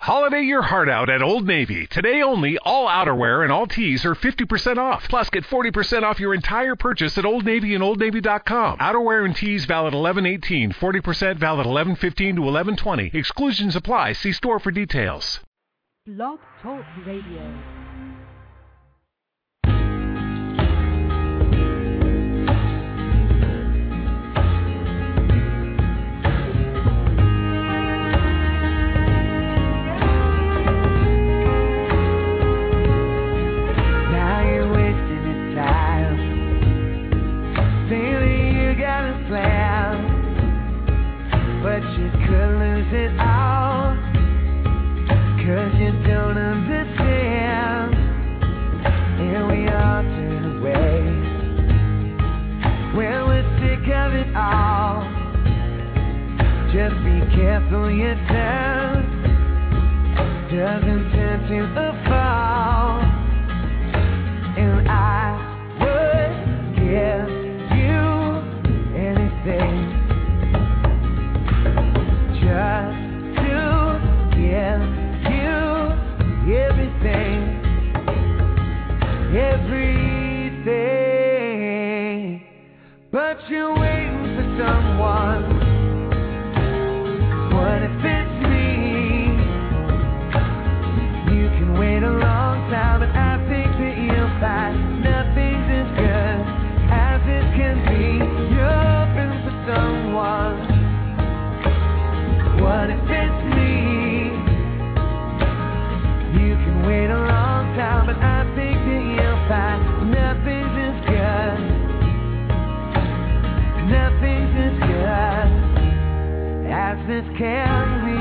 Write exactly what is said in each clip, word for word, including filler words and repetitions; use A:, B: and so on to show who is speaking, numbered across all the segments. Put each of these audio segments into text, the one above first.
A: Holiday your heart out at Old Navy. Today only, all outerwear and all tees are fifty percent off. Plus, get forty percent off your entire purchase at Old Navy and Old Navy dot com. Outerwear and tees valid eleven eighteen, forty percent valid eleven fifteen to eleven twenty. Exclusions apply. See store for details.
B: Blog Talk Radio.
C: But you could lose it all, 'cause you don't understand. And we all turn away when we're sick of it all. Just be careful your tongue doesn't turn to a fall. And I would give you anything just to give you everything, everything. But you're waiting for someone. What if it's me? You can wait a long time, but I think that you'll find nothing's as good as it can be. You're hoping for someone. What if it's me? You can wait a long time, but I think that you'll find nothing's as good. Nothing's as good as this can be.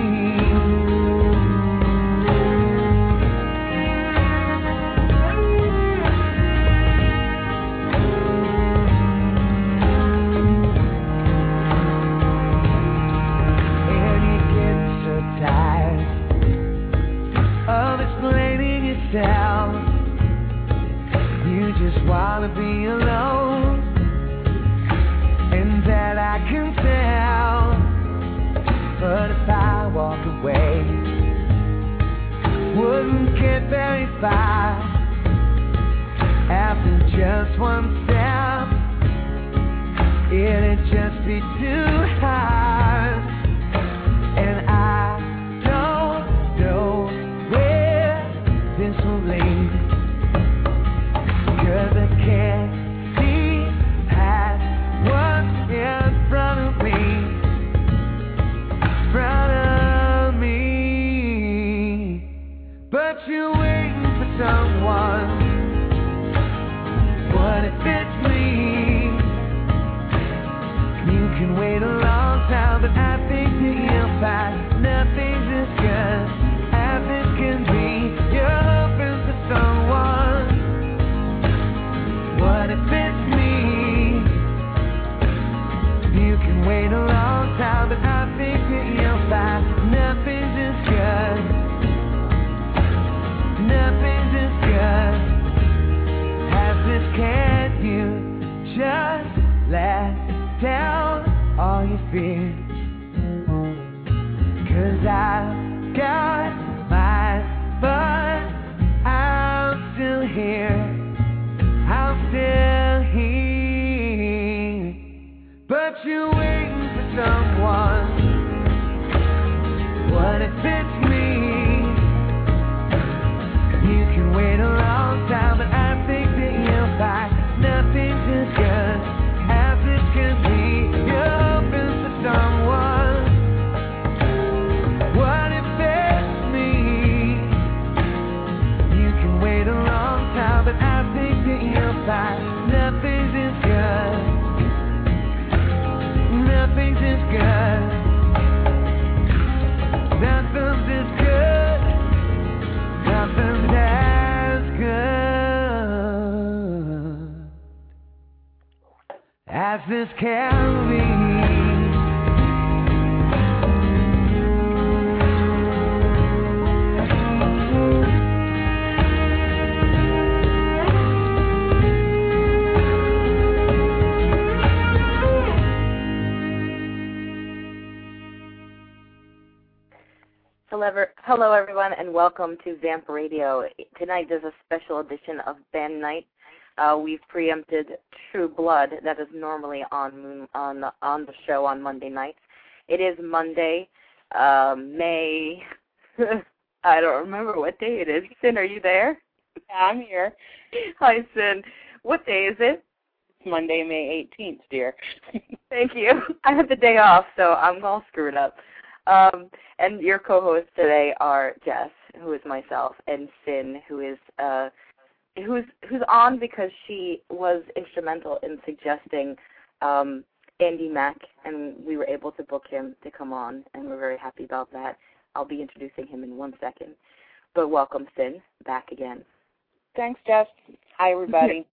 C: You just wanna be alone, and that I can tell. But if I walk away, wouldn't get very far. After just one step, it'd just be too hard. And I don't know where this will lead, 'cause I can't see past what's in front of me, front of me. But you're waiting for someone. What if it's me? You can wait a long time, but I think that you'll find nothing's as good as it can be. You're hoping for someone. What if it's me? You can wait a long time, but I think that you'll find nothing's as good. Nothing's as good as this. Can you just let down all your fears? 'Cause I've got mine, but I'm still here. I'm still here. But you're waiting for someone. What if it's me? You can wait a long time, but I think that you'll find nothing's as good as it can be. You're hoping for someone. What if it's me? You can wait a long time, but I think that you'll find nothing's as good. Nothing's as good. Nothing's as good. Nothing's as good as this can be.
D: Hello, hello everyone, and welcome to Vamp Radio. Tonight is a special edition of Band Night. Uh, we've preempted True Blood, that is normally on moon, on the, on the show on Monday nights. It is Monday, uh, May. I don't remember what day it is. Sin, are you there?
E: Yeah, I'm here.
D: Hi, Sin. What day is it?
E: It's Monday, May eighteenth, dear.
D: Thank you. I had the day off, so I'm all screwed up. Um, and your co-hosts today are Jess, who is myself, and Sin, who is uh, who's who's on because she was instrumental in suggesting um, Andy Mack, and we were able to book him to come on, and we're very happy about that. I'll be introducing him in one second. But welcome, Sin, back again.
E: Thanks, Jess. Hi, everybody.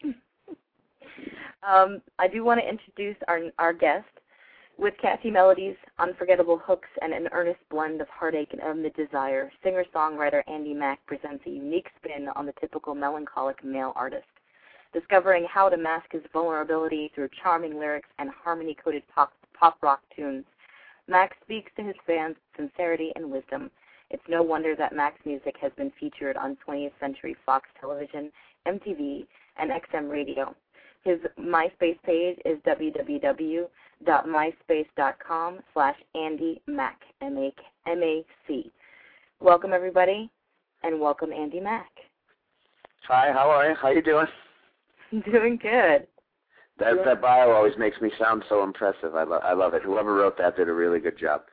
D: um, I do want to introduce our our guest. With catchy melodies, unforgettable hooks, and an earnest blend of heartache and unmet desire, singer-songwriter Andy Mack presents a unique spin on the typical melancholic male artist. Discovering how to mask his vulnerability through charming lyrics and harmony-coated pop, pop rock tunes, Mack speaks to his fans with sincerity and wisdom. It's no wonder that Mack's music has been featured on twentieth Century Fox Television, M T V, and X M Radio. His MySpace page is w w w dot myspace dot com slash Andy Mack, M A C. Welcome, everybody, and welcome, Andy Mack.
F: Hi, how are you? How you doing?
D: Doing good.
F: That that bio always makes me sound so impressive. I, lo- I love it. Whoever wrote that did a really good job.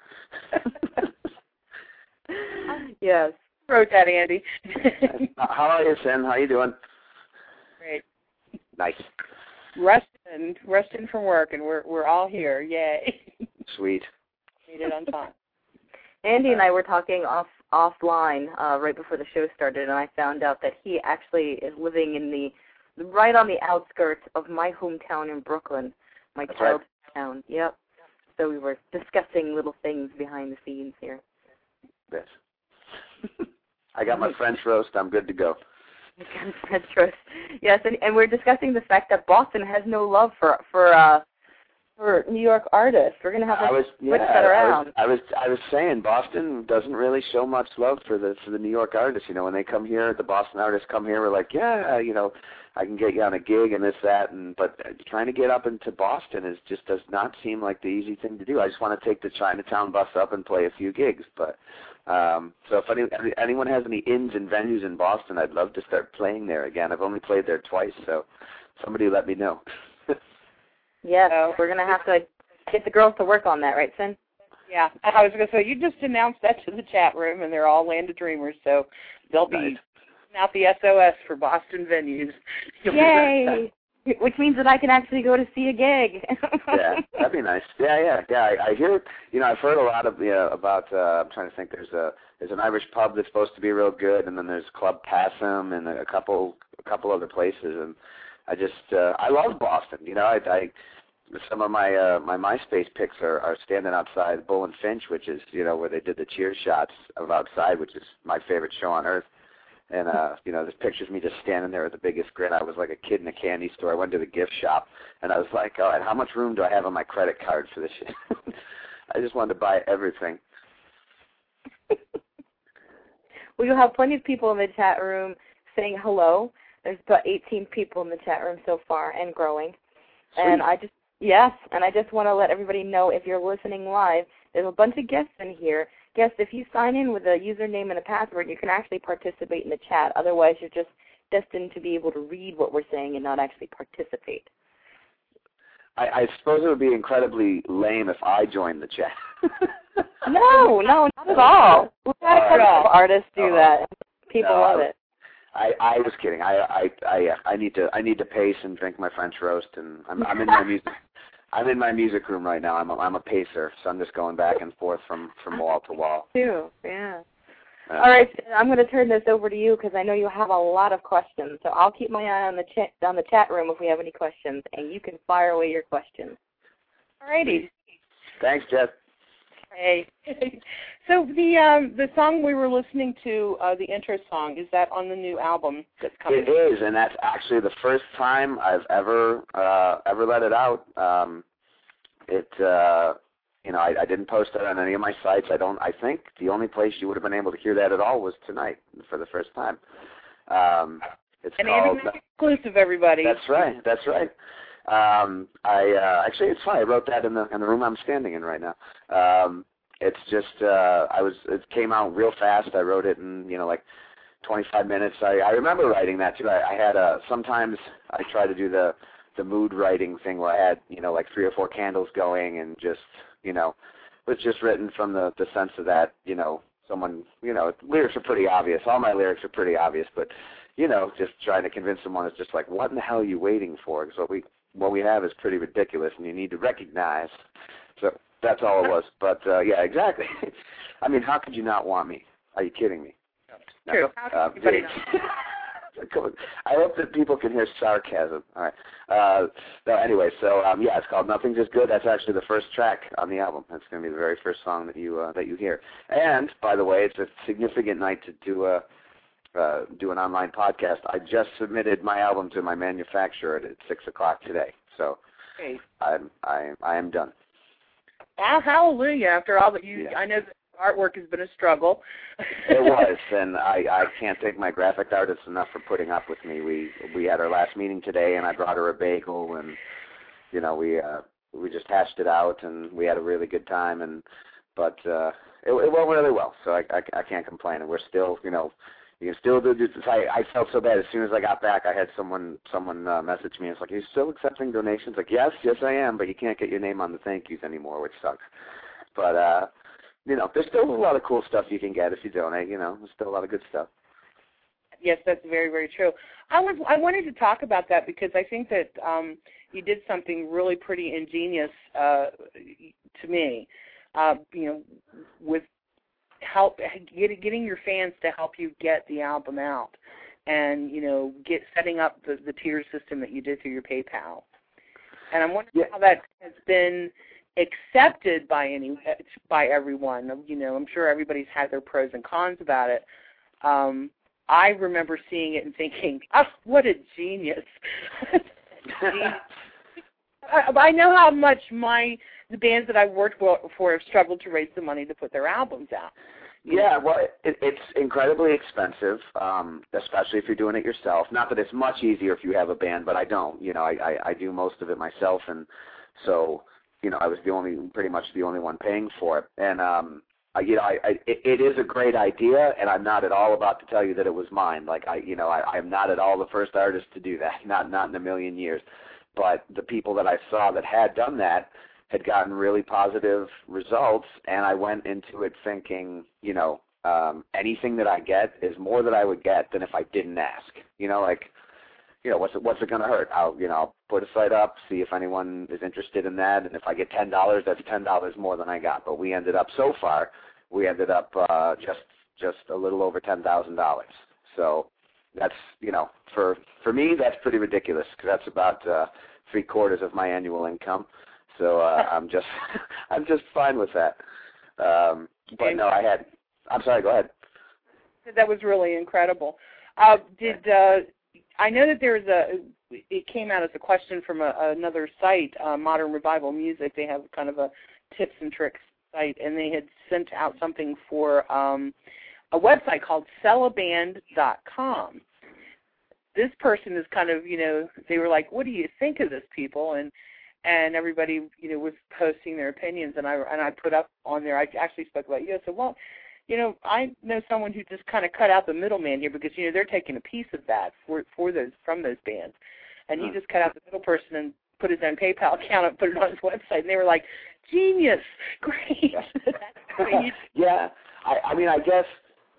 D: Yes.
E: Wrote that, Andy.
F: How are you, Sin? How you doing?
E: Great.
F: Nice.
E: Resting, resting from work, and we're we're all here. Yay.
F: Sweet.
E: Made it on time.
D: Andy and I were talking off offline uh, right before the show started, and I found out that he actually is living in the right on the outskirts of my hometown in Brooklyn, my
F: That's
D: childhood
F: right.
D: town. Yep. So we were discussing little things behind the scenes here.
F: Yes. I got my French roast. I'm good to go.
D: French roast. Yes, and, and we're discussing the fact that Boston has no love for for uh, for New York artists. We're gonna have to
F: I was,
D: switch
F: yeah,
D: that around.
F: I was, I was I was saying Boston doesn't really show much love for the for the New York artists. You know, when they come here, the Boston artists come here. We're like, yeah, you know, I can get you on a gig and this that, and but trying to get up into Boston is just does not seem like the easy thing to do. I just want to take the Chinatown bus up and play a few gigs, but. Um, so if any, anyone has any inns and venues in Boston, I'd love to start playing there again. I've only played there twice, so somebody let me know.
D: Yes, so, we're going to have to get the girls to work on that, right, Sin?
E: Yeah, I was going to say, you just announced that to the chat room, and they're all Land of Dreamers, so they'll be
F: Nice.
E: out the S O S for Boston venues.
D: Yay! Which means that I can actually go to see a gig.
F: Yeah, that'd be nice. Yeah, yeah, yeah. I, I hear, you know, I've heard a lot of, you know, about. Uh, I'm trying to think. There's a there's an Irish pub that's supposed to be real good, and then there's Club Passam and a couple a couple other places. And I just uh, I love Boston. You know, I, I some of my uh, my MySpace pics are, are standing outside Bull and Finch, which is you know where they did the cheer shots of outside, which is my favorite show on earth. And, uh, you know, there's pictures of me just standing there with the biggest grin. I was like a kid in a candy store. I went to the gift shop, and I was like, all right, how much room do I have on my credit card for this shit? I just wanted to buy everything.
D: Well, you'll have plenty of people in the chat room saying hello. There's about eighteen people in the chat room so far and growing.
F: Sweet.
D: And I just, yes, and I just want to let everybody know if you're listening live, there's a bunch of guests in here. Guests, if you sign in with a username and a password, you can actually participate in the chat. Otherwise, you're just destined to be able to read what we're saying and not actually participate.
F: I, I suppose it would be incredibly lame if I joined the chat.
D: No, no, not at all. We've had a couple of artists do
F: Uh-oh.
D: that. People
F: No,
D: love
F: I-
D: it.
F: I, I was kidding. I, I I I need to I need to pace and drink my French roast, and I'm I'm in my music I'm in my music room right now. I'm a, I'm a pacer, so I'm just going back and forth from, from wall to wall.
D: Too, yeah.
F: Uh,
D: All right, I'm going to turn this over to you because I know you have a lot of questions. So I'll keep my eye on the chat on the chat room if we have any questions, and you can fire away your questions.
E: All righty.
F: Thanks, Jeff.
E: Hey. So the um, the song we were listening to, uh, the intro song, is that on the new album that's coming?
F: It is, and that's actually the first time I've ever uh, ever let it out. Um, it uh, you know, I, I didn't post it on any of my sites. I don't. I think the only place you would have been able to hear that at all was tonight for the first time. Um, it's
E: and
F: called.
E: Andy Mac exclusive, everybody.
F: That's right. That's right. Um, I uh, actually, it's funny. I wrote that in the in the room I'm standing in right now. Um, it's just uh, I was. It came out real fast. I wrote it in you know like twenty-five minutes. I, I remember writing that too. I, I had a. Sometimes I try to do the the mood writing thing where I had you know like three or four candles going and just you know it was just written from the the sense of that you know someone you know lyrics are pretty obvious. All my lyrics are pretty obvious, but you know just trying to convince someone it's just like what in the hell are you waiting for? Because what we what we have is pretty ridiculous, and you need to recognize. So that's all it was. But, uh, yeah, exactly. I mean, how could you not want me? Are you kidding me?
E: True.
F: No, uh, I hope that people can hear sarcasm. All right. Uh, no, anyway, so, um, yeah, it's called Nothing's As Good. That's actually the first track on the album. That's going to be the very first song that you uh, that you hear. And, by the way, it's a significant night to do a Uh, do an online podcast. I just submitted my album to my manufacturer at six o'clock today, so
E: okay.
F: I'm I I am done.
E: Wow, hallelujah! After all that you,
F: yeah.
E: I know that artwork has been a struggle.
F: It was, and I I can't thank my graphic artist enough for putting up with me. We we had our last meeting today, and I brought her a bagel, and you know we uh, we just hashed it out, and we had a really good time, and but uh, it, it went really well, so I, I I can't complain, and we're still you know. You can still do this. I, I felt so bad. As soon as I got back, I had someone someone uh, message me. It's like, are you still accepting donations? Like, yes, yes, I am, but you can't get your name on the thank yous anymore, which sucks. But, uh, you know, there's still a lot of cool stuff you can get if you donate. You know, there's still a lot of good stuff.
E: Yes, that's very, very true. I was I wanted to talk about that because I think that um, you did something really pretty ingenious uh, to me, uh, you know, with help get, getting your fans to help you get the album out, and you know, get setting up the, the tier system that you did through your PayPal. And I'm wondering yeah. how that has been accepted by any by everyone. You know, I'm sure everybody's had their pros and cons about it. Um, I remember seeing it and thinking, "Oh, what a genius!" I, I know how much my the bands that I've worked for have struggled to raise the money to put their albums out.
F: Yeah, well, it, it's incredibly expensive, um, especially if you're doing it yourself. Not that it's much easier if you have a band, but I don't. You know, I, I, I do most of it myself, and so, you know, I was the only, pretty much the only one paying for it. And, um, I, you know, I, I, it, it is a great idea, and I'm not at all about to tell you that it was mine. Like, I, you know, I, I'm not at all the first artist to do that, not, not in a million years. But the people that I saw that had done that had gotten really positive results, and I went into it thinking, you know, um, anything that I get is more that I would get than if I didn't ask. You know, like, you know, what's it, what's it going to hurt? I'll, you know, I'll put a site up, see if anyone is interested in that, and if I get ten dollars, that's ten dollars more than I got. But we ended up, so far, we ended up uh, just just a little over ten thousand dollars. So that's, you know, for for me, that's pretty ridiculous, because that's about uh, three quarters of my annual income. So uh, I'm just I'm just fine with that. Um, but no, I had. I'm sorry. Go ahead.
E: That was really incredible. Uh, did uh, I know that there's a? It came out as a question from a, another site, uh, Modern Revival Music. They have kind of a tips and tricks site, and they had sent out something for um, a website called sell a band dot com. This person is kind of, you know, they were like, "What do you think of this, people?" and And everybody, you know, was posting their opinions, and I and I put up on there. I actually spoke about you. I said, well, you know, I know someone who just kind of cut out the middleman here, because you know they're taking a piece of that for for those from those bands, and he just cut out the middle person and put his own PayPal account and put it on his website. And they were like, genius, great. That's great.
F: Yeah, I, I mean, I guess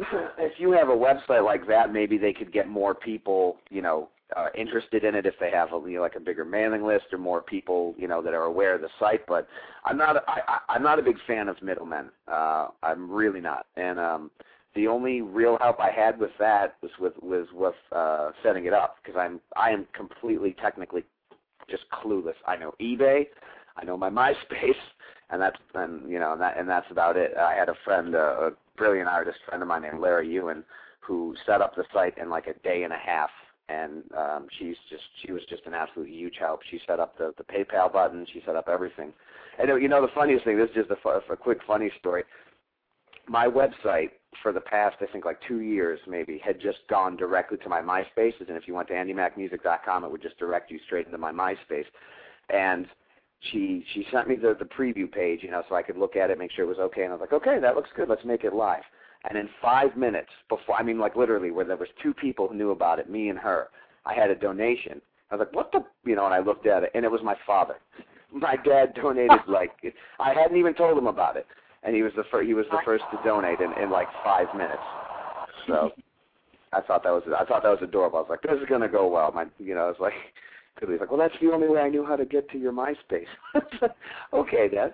F: if you have a website like that, maybe they could get more people, you know. Uh, interested in it if they have a, you know, like a bigger mailing list or more people, you know, that are aware of the site. But I'm not I, I, I'm not a big fan of middlemen. Uh, I'm really not. And um, the only real help I had with that was with was with uh, setting it up, because I'm I am completely technically just clueless. I know eBay, I know my MySpace, and that's and you know and that and that's about it. I had a friend, uh, a brilliant artist friend of mine named Larry Ewan, who set up the site in like a day and a half. and um, she's just she was just an absolute huge help. She set up the the PayPal button. She set up everything. And you know, the funniest thing, this is just a, a quick funny story. My website for the past, I think, like two years maybe, had just gone directly to my MySpace. And if you went to andy mac music dot com, it would just direct you straight into my MySpace. And she she sent me the, the preview page, you know, so I could look at it, make sure it was okay. And I was like, okay, that looks good. Let's make it live. And in five minutes before, I mean, like literally, where there was two people who knew about it, me and her, I had a donation. I was like, what the, you know, and I looked at it, and it was my father. My dad donated, like, I hadn't even told him about it. And he was the first. He was the first to donate in, in like five minutes. So I thought that was I thought that was adorable. I was like, this is gonna go well. My, you know, I was like, because he's like, well, that's the only way I knew how to get to your MySpace. Okay, Dad.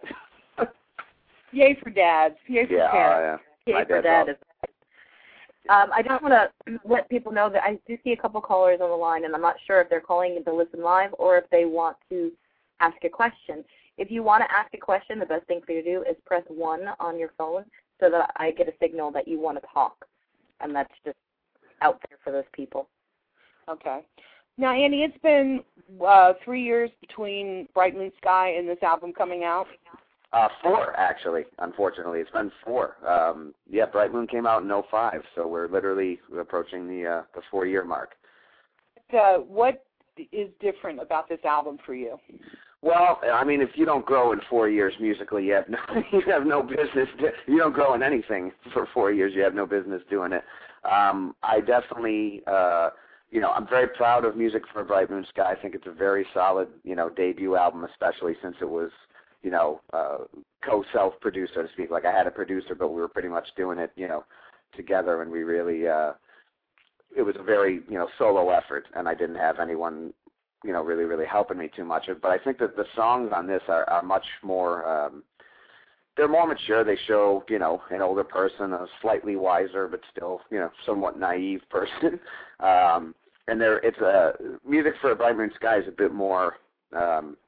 E: Yay for dads. Yay for
F: yeah,
E: parents.
F: Uh, yeah.
D: Yay for dad. Is um, I just want to let people know that I do see a couple callers on the line, and I'm not sure if they're calling to listen live or if they want to ask a question. If you want to ask a question, the best thing for you to do is press one on your phone so that I get a signal that you want to talk. And that's just out there for those people.
E: Okay. Now, Andy, it's been uh, three years between Bright Moon Sky and this album coming out.
F: Uh, four, actually, unfortunately. It's been four. Um, yeah, Bright Moon came out in oh five, so we're literally approaching the uh, the four-year mark.
E: Uh, what is different about this album for you?
F: Well, I mean, if you don't grow in four years musically, you have no, you have no business. To, you don't grow in anything for four years. You have no business doing it. Um, I definitely, uh, you know, I'm very proud of Music for a Bright Moon Sky. I think it's a very solid, you know, debut album, especially since it was, you know, uh, co-self-produced, so to speak. Like I had a producer, but we were pretty much doing it, you know, together, and we really, uh, it was a very, you know, solo effort, and I didn't have anyone, you know, really, really helping me too much. But I think that the songs on this are, are much more, um, they're more mature. They show, you know, an older person, a slightly wiser, but still, you know, somewhat naive person. um, and there, it's a, Music for a Bright Moon Sky is a bit more um,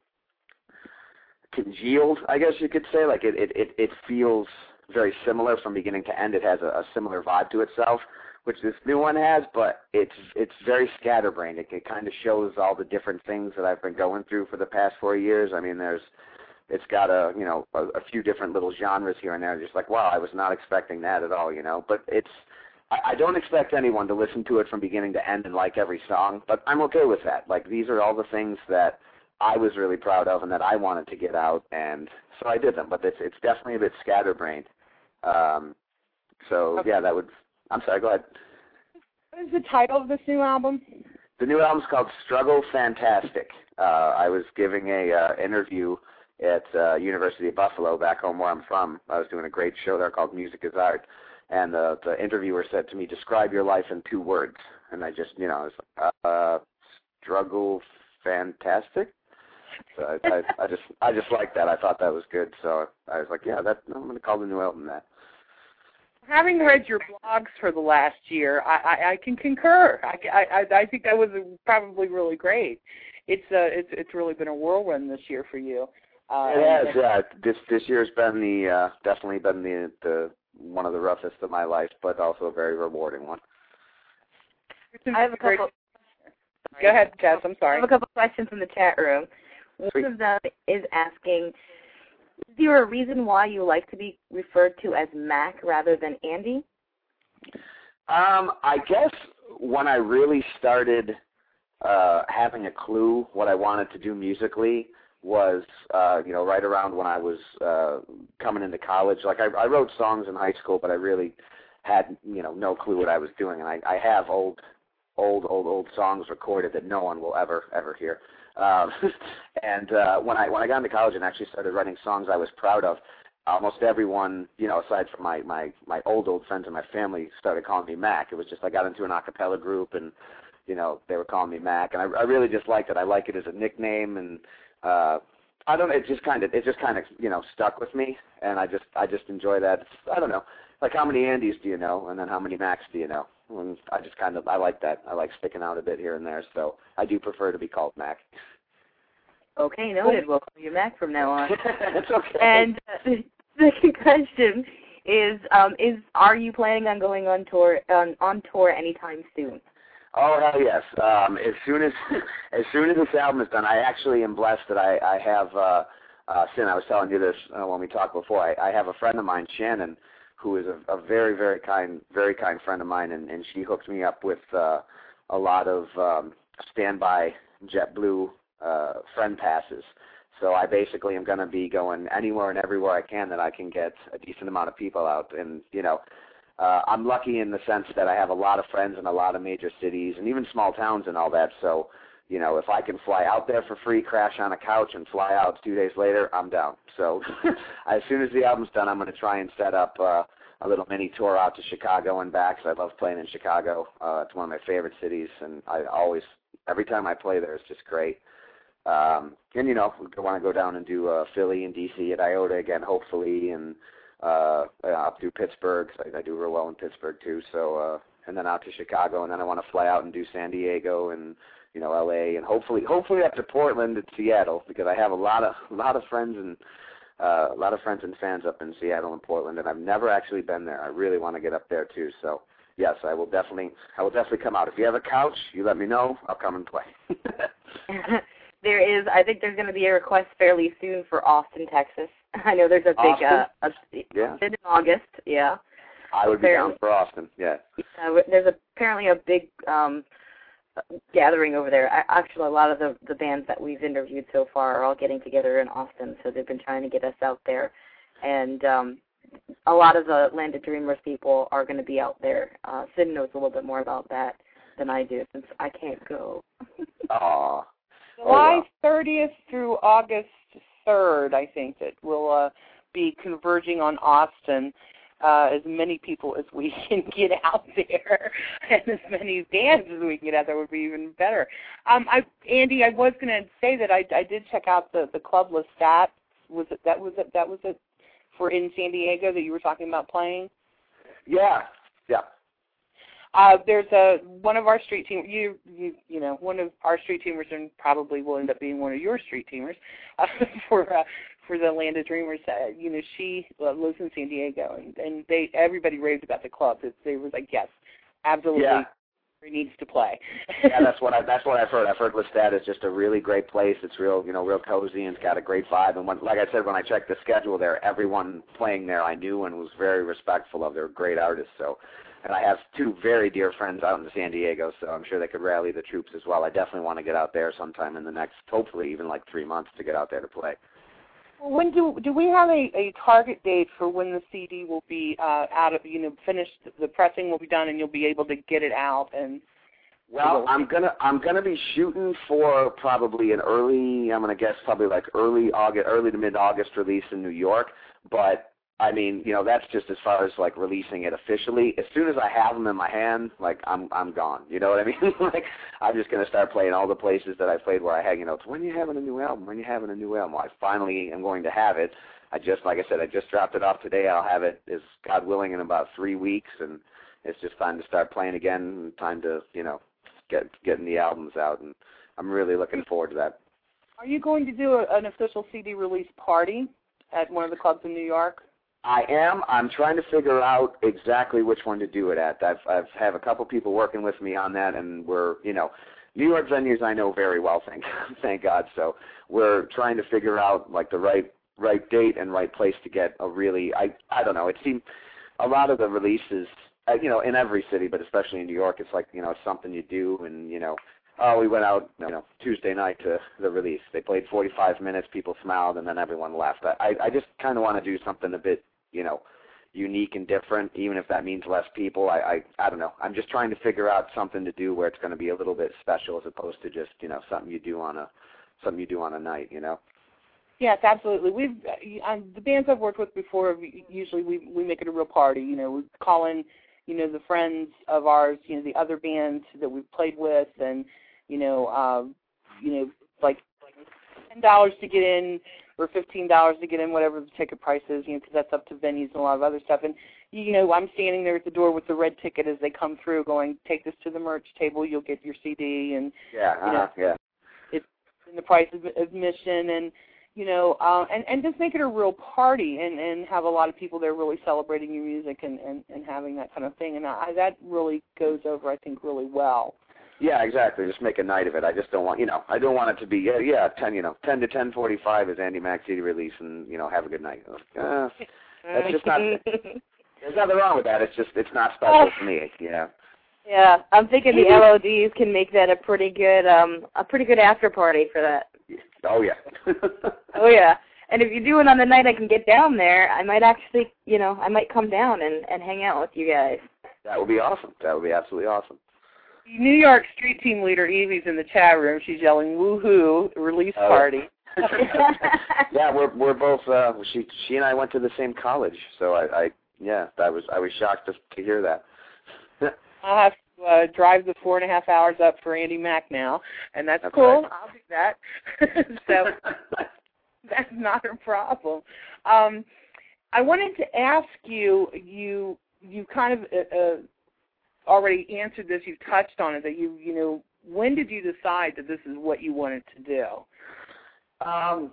F: congealed, I guess you could say. Like it, it, it, it feels very similar from beginning to end. It has a, a similar vibe to itself, which this new one has, but it's it's very scatterbrained. It, it kind of shows all the different things that I've been going through for the past four years. I mean, there's, it's got a, you know, a, a few different little genres here and there. Just like, wow, I was not expecting that at all, you know. But it's, I, I don't expect anyone to listen to it from beginning to end and like every song, but I'm okay with that. Like, these are all the things that I was really proud of and that I wanted to get out, and so I did them. But it's it's definitely a bit scatterbrained. Um, so
E: Okay.
F: yeah, that would. I'm sorry, go ahead.
E: What is the title of this new album?
F: The new album's called Struggle Fantastic. Uh, I was giving a uh, interview at uh, University of Buffalo, back home where I'm from. I was doing a great show there called Music is Art, and uh, the interviewer said to me, describe your life in two words. And I just, you know, I was like, uh, struggle fantastic. So I, I, I just I just liked that. I thought that was good. So I was like, yeah, that I'm going to call the new album that.
E: Having read your blogs for the last year, I, I, I can concur. I, I, I think that was probably really great. It's uh, it's it's really been a whirlwind this year for you. Uh,
F: it has. Yeah, this this year's been the uh, definitely been the the one of the roughest of my life, but also a very rewarding one.
D: I have a couple.
E: Go ahead, Jess. I'm sorry.
D: I have a couple questions in the chat room. One
F: Sweet.
D: of them is asking, is there a reason why you like to be referred to as Mac rather than Andy?
F: Um, I guess when I really started uh, having a clue what I wanted to do musically was, uh, you know, right around when I was uh, coming into college. Like I, I wrote songs in high school, but I really had, you know, no clue what I was doing. And I, I have old, old, old, old songs recorded that no one will ever, ever hear. Um, and uh, when I when I got into college and actually started writing songs I was proud of, almost everyone, you know, aside from my, my, my old, old friends and my family, started calling me Mac. It was just I got into an a cappella group, and, you know, they were calling me Mac. And I, I really just liked it. I like it as a nickname, and uh, I don't know, it just kind of, it just kind of, you know, stuck with me, and I just, I just enjoy that. It's, I don't know, like how many Andys do you know, and then how many Macs do you know? And I just kind of, I like that. I like sticking out a bit here and there, so I do prefer to be called Mac.
D: Okay, noted. We'll call you Mac from now on.
F: It's okay.
D: And uh, the second question is, um, is are you planning on going on tour on, on tour anytime soon?
F: Oh hell yes! Um, as soon as as soon as this album is done, I actually am blessed that I I have. Uh, uh, Sin, I was telling you this uh, when we talked before. I, I have a friend of mine, Shannon, who is a, a very very kind very kind friend of mine, and, and she hooked me up with uh, a lot of um, standby JetBlue uh, friend passes. So I basically am going to be going anywhere and everywhere I can that I can get a decent amount of people out, and you know. Uh, I'm lucky in the sense that I have a lot of friends in a lot of major cities and even small towns and all that. So, you know, if I can fly out there for free, crash on a couch, and fly out two days later, I'm down. So as soon as the album's done, I'm going to try and set up uh, a little mini tour out to Chicago and back. So I love playing in Chicago. Uh, it's one of my favorite cities, and I always, every time I play there, it's just great. Um, and, you know, I want to go down and do uh, Philly and D C at Iota again, hopefully, and Uh, up through Pittsburgh. I, I do real well in Pittsburgh too. So, uh, and then out to Chicago, and then I want to fly out and do San Diego and you know L A and hopefully, hopefully up to Portland and Seattle, because I have a lot of, a lot of friends and uh, a lot of friends and fans up in Seattle and Portland, and I've never actually been there. I really want to get up there too. So, yes, I will definitely, I will definitely come out. If you have a couch, you let me know. I'll come and play.
D: There is, I think there's going to be a request fairly soon for Austin, Texas. I know there's a big, uh, a,
F: yeah.
D: in August, yeah.
F: I would be down for Austin, yeah.
D: Uh, there's apparently a big um, gathering over there. I, actually, a lot of the, the bands that we've interviewed so far are all getting together in Austin, so they've been trying to get us out there. And um, a lot of the Land of Dreamers people are going to be out there. Uh, Sid knows a little bit more about that than I do, since I can't go.
F: Aww.
E: July thirtieth through August third, I think, that we'll uh, be converging on Austin. Uh, as many people as we can get out there, and as many bands as we can get out there would be even better. Um, I, Andy, I was going to say that I, I did check out the the Club Lestat. Was it that was it that was it for in San Diego that you were talking about playing?
F: Yeah, yeah.
E: Uh, there's a one of our street team. You, you you know one of our street teamers, and probably will end up being one of your street teamers uh, for uh, for the Land of Dreamers. Uh, you know, she uh, lives in San Diego, and, and they everybody raved about the club. It, they was like, yes, absolutely,
F: yeah.
E: He needs to play.
F: Yeah, that's what I that's what I've heard. I've heard Lestat is just a really great place. It's real, you know, real cozy, and it's got a great vibe. And when, like I said, when I checked the schedule there, everyone playing there I knew and was very respectful of. They're great artists, so. And I have two very dear friends out in San Diego, so I'm sure they could rally the troops as well. I definitely want to get out there sometime in the next, hopefully even like three months to get out there to play.
E: When do do we have a, a target date for when the C D will be uh, out of, you know, finished, the pressing will be done, and you'll be able to get it out? And
F: Well, I'm gonna I'm gonna be shooting for probably an early, I'm gonna guess probably like early August, early to mid August release in New York, but. I mean, you know, that's just as far as like releasing it officially. As soon as I have them in my hand, like I'm I'm gone. You know what I mean? Like I'm just gonna start playing all the places that I played where I had, you know, it's when you having a new album, when you having a new album. Well, I finally am going to have it. I just, like I said, I just dropped it off today. I'll have it, is God willing, in about three weeks, and it's just time to start playing again. Time to, you know, get getting the albums out, and I'm really looking forward to that.
E: Are you going to do a, an official C D release party at one of the clubs in New York?
F: I am. I'm trying to figure out exactly which one to do it at. I've I've have a couple people working with me on that, and we're, you know, New York venues I know very well, thank thank God. So we're trying to figure out like the right right date and right place to get a really, I I don't know. It seems a lot of the releases, uh, you know, in every city, but especially in New York, it's like, you know, it's something you do, and you know. Oh, we went out, you know, Tuesday night to the release. They played forty-five minutes, people smiled, and then everyone left. I, I just kind of want to do something a bit, you know, unique and different, even if that means less people. I, I, I don't know. I'm just trying to figure out something to do where it's going to be a little bit special as opposed to just, you know, something you do on a, something you do on a night, you know.
E: Yes, absolutely. We've uh, the bands I've worked with before. Usually, we we make it a real party. You know, we call in, you know, the friends of ours, you know, the other bands that we've played with, and you know, um, you know, like ten dollars to get in or fifteen dollars to get in, whatever the ticket price is, you know, because that's up to venues and a lot of other stuff. And, you know, I'm standing there at the door with the red ticket as they come through going, take this to the merch table, you'll get your C D. And,
F: yeah, uh-huh,
E: you know,
F: yeah.
E: It's in the price of admission, and, you know, uh, and, and just make it a real party and, and have a lot of people there really celebrating your music and, and, and having that kind of thing. And I, that really goes over, I think, really well.
F: Yeah, exactly. Just make a night of it. I just don't want, you know, I don't want it to be, yeah, yeah, ten, you know, ten to ten forty-five is Andy Mack C D release, and you know, have a good night. Uh, that's just not. There's nothing wrong with that. It's just, it's not special for me. Yeah.
D: Yeah, I'm thinking the L O Ds can make that a pretty good, um, a pretty good after party for that.
F: Oh yeah.
D: Oh yeah. And if you do it on the night I can get down there, I might actually, you know, I might come down and, and hang out with you guys.
F: That would be awesome. That would be absolutely awesome.
E: New York Street Team leader Evie's in the chat room. She's yelling "Woohoo!" Release
F: Oh.
E: party.
F: Yeah, we're we're both. Uh, she she and I went to the same college, so I, I yeah, that was I was shocked to, to hear that.
E: I'll have to uh, drive the four and a half hours up for Andy Mack now, and that's
F: Okay.
E: cool. I'll do that. So that's not a problem. Um, I wanted to ask you. You you kind of uh, uh, already answered this. You've touched on it. That you you know when did you decide that this is what you wanted to do?
F: Um,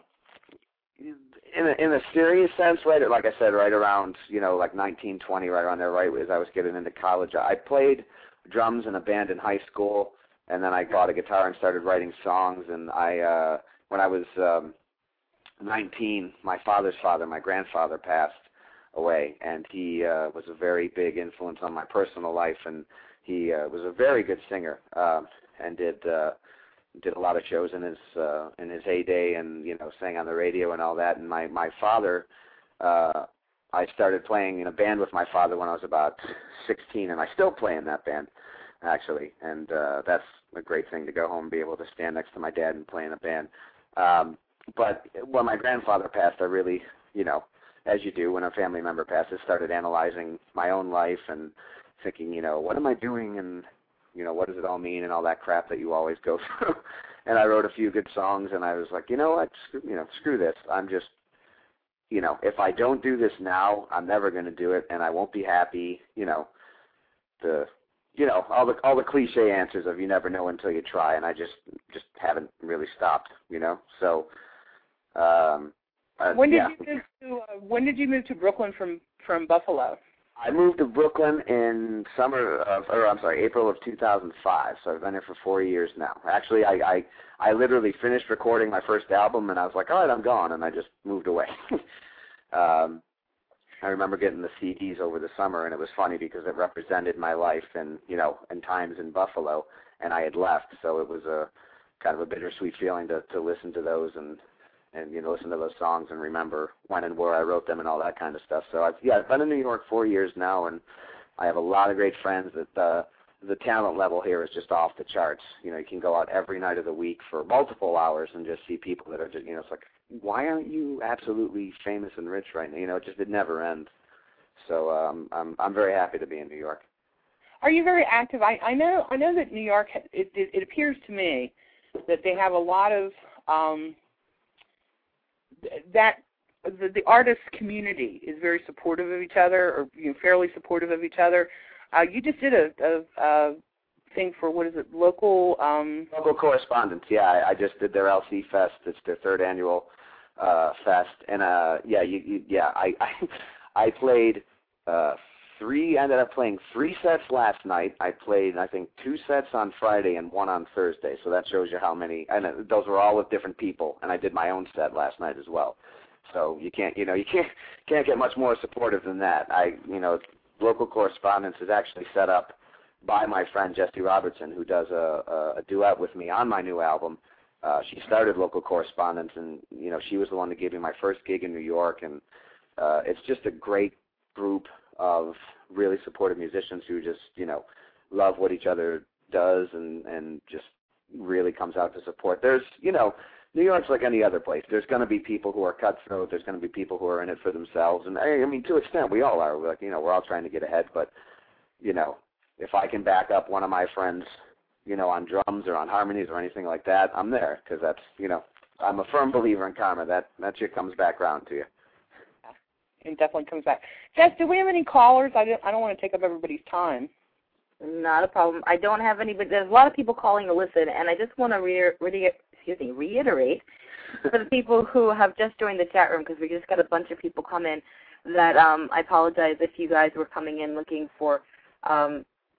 F: in a, in a serious sense, right? Like I said, right around you know like nineteen, twenty, right around there, right as I was getting into college. I played drums in a band in high school, and then I bought a guitar and started writing songs. And I, uh, when I was um, nineteen, my father's father, my grandfather, passed away, and he uh, was a very big influence on my personal life. And he uh, was a very good singer, uh, and did. Uh, did a lot of shows in his uh, in his heyday, and you know sang on the radio and all that. And my my father, uh, I started playing in a band with my father when I was about sixteen, and I still play in that band actually. And uh, that's a great thing to go home and be able to stand next to my dad and play in a band. Um, but when my grandfather passed, I really, you know, as you do when a family member passes, started analyzing my own life and thinking, you know, what am I doing, and you know, what does it all mean, and all that crap that you always go through. And I wrote a few good songs, and I was like, you know what, screw, you know, screw this. I'm just, you know, if I don't do this now, I'm never going to do it, and I won't be happy. You know, the, you know, all the all the cliche answers of you never know until you try, and I just just haven't really stopped. You know, so. Um, uh,
E: When did
F: yeah.
E: you move to uh, When did you move to Brooklyn from from Buffalo?
F: I moved to Brooklyn in summer of, or I'm sorry, April of two thousand five. So I've been here for four years now. Actually, I, I, I literally finished recording my first album, and I was like, all right, I'm gone, and I just moved away. um, I remember getting the C Ds over the summer, and it was funny because it represented my life and you know, and times in Buffalo, and I had left, so it was a kind of a bittersweet feeling to to listen to those and. and, you know, listen to those songs and remember when and where I wrote them and all that kind of stuff. So, I've, yeah, I've been in New York four years now, and I have a lot of great friends that uh, the talent level here is just off the charts. You know, you can go out every night of the week for multiple hours and just see people that are just, you know, it's like, why aren't you absolutely famous and rich right now? You know, it just, it never ends. So um, I'm I'm very happy to be in New York.
E: Are you very active? I, I know I know that New York, it, it, it appears to me that they have a lot of, um, that the, the artist community is very supportive of each other, or you know, fairly supportive of each other. Uh, you just did a, a, a thing for, what is it, local? Um...
F: Local correspondence, yeah. I, I just did their L C Fest. It's their third annual uh, fest. And, uh, yeah, you, you, yeah, I, I, I played uh, three, ended up playing three sets last night. I played, I think, two sets on Friday and one on Thursday. So that shows you how many, and those were all with different people. And I did my own set last night as well. So you can't, you know, you can't can't get much more supportive than that. I, you know, local correspondence is actually set up by my friend Jessie Robertson, who does a, a, a duet with me on my new album. Uh, she started local correspondence, and you know, she was the one that gave me my first gig in New York. And uh, it's just a great group of really supportive musicians who just, you know, love what each other does and, and just really comes out to support. There's, you know, New York's like any other place. There's going to be people who are cutthroat. There's going to be people who are in it for themselves. And, I mean, to an extent, we all are. We're like, you know, we're all trying to get ahead. But, you know, if I can back up one of my friends, you know, on drums or on harmonies or anything like that, I'm there because that's, you know, I'm a firm believer in karma. That, that shit comes back around to you.
E: It definitely comes back. Jess, do we have any callers? I don't, I don't want to take up everybody's time.
D: Not a problem. I don't have any, but there's a lot of people calling to listen, and I just want to re- re- excuse me, reiterate for the people who have just joined the chat room, because we just got a bunch of people come in, that um, I apologize if you guys were coming in looking for um,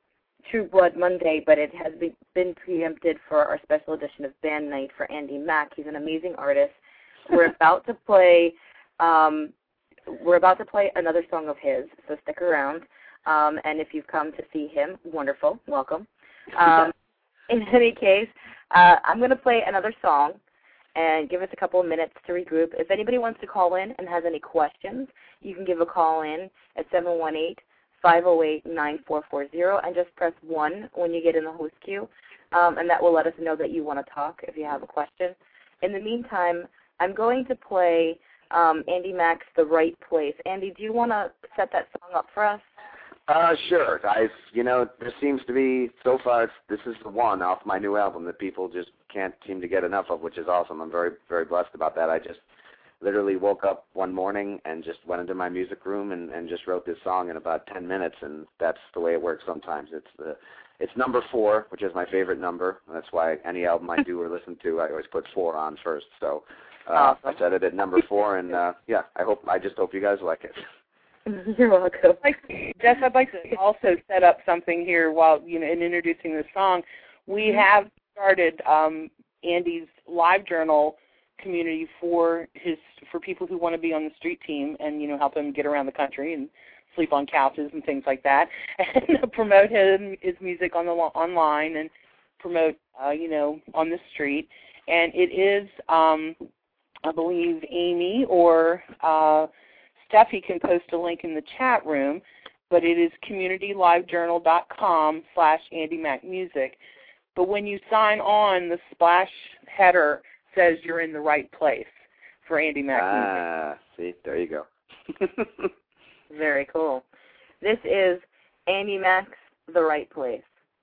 D: True Blood Monday, but it has be, been preempted for our special edition of Band Night for Andy Mack. He's an amazing artist. We're about to play. Um, we're about to play another song of his, so stick around. Um, and if you've come to see him, wonderful, welcome. Um, in any case, uh, I'm going to play another song and give us a couple of minutes to regroup. If anybody wants to call in and has any questions, you can give a call in at seven one eight, five oh eight, nine four four zero and just press one when you get in the host queue, um, and that will let us know that you want to talk if you have a question. In the meantime, I'm going to play um, Andy Mack's The Right Place. Andy, do you want to set that song up for us?
F: Uh, sure. I, you know, there seems to be, so far, it's, this is the one off my new album that people just can't seem to get enough of, which is awesome. I'm very, very blessed about that. I just literally woke up one morning and just went into my music room and, and just wrote this song in about ten minutes, and that's the way it works sometimes. It's the, it's number four, which is my favorite number. That's why any album I do or listen to, I always put four on first. So uh, awesome. I set it at number four, and uh, yeah, I hope, I just hope you guys like it.
D: You're welcome.
E: Jess, I'd like to also set up something here while, you know, in introducing this song. We have started um, Andy's live journal community for his for people who want to be on the street team and, you know, help him get around the country and sleep on couches and things like that, and promote him, his music on the online and promote, uh, you know, on the street. And it is, um, I believe, Amy or uh, Steffi can post a link in the chat room, but it is communitylivejournal.com slash Andy Mack Music. But when you sign on, the splash header says you're in the right place for Andy Mack Music.
F: Ah, see, there you go.
D: Very cool. This is Andy Mack's The Right Place.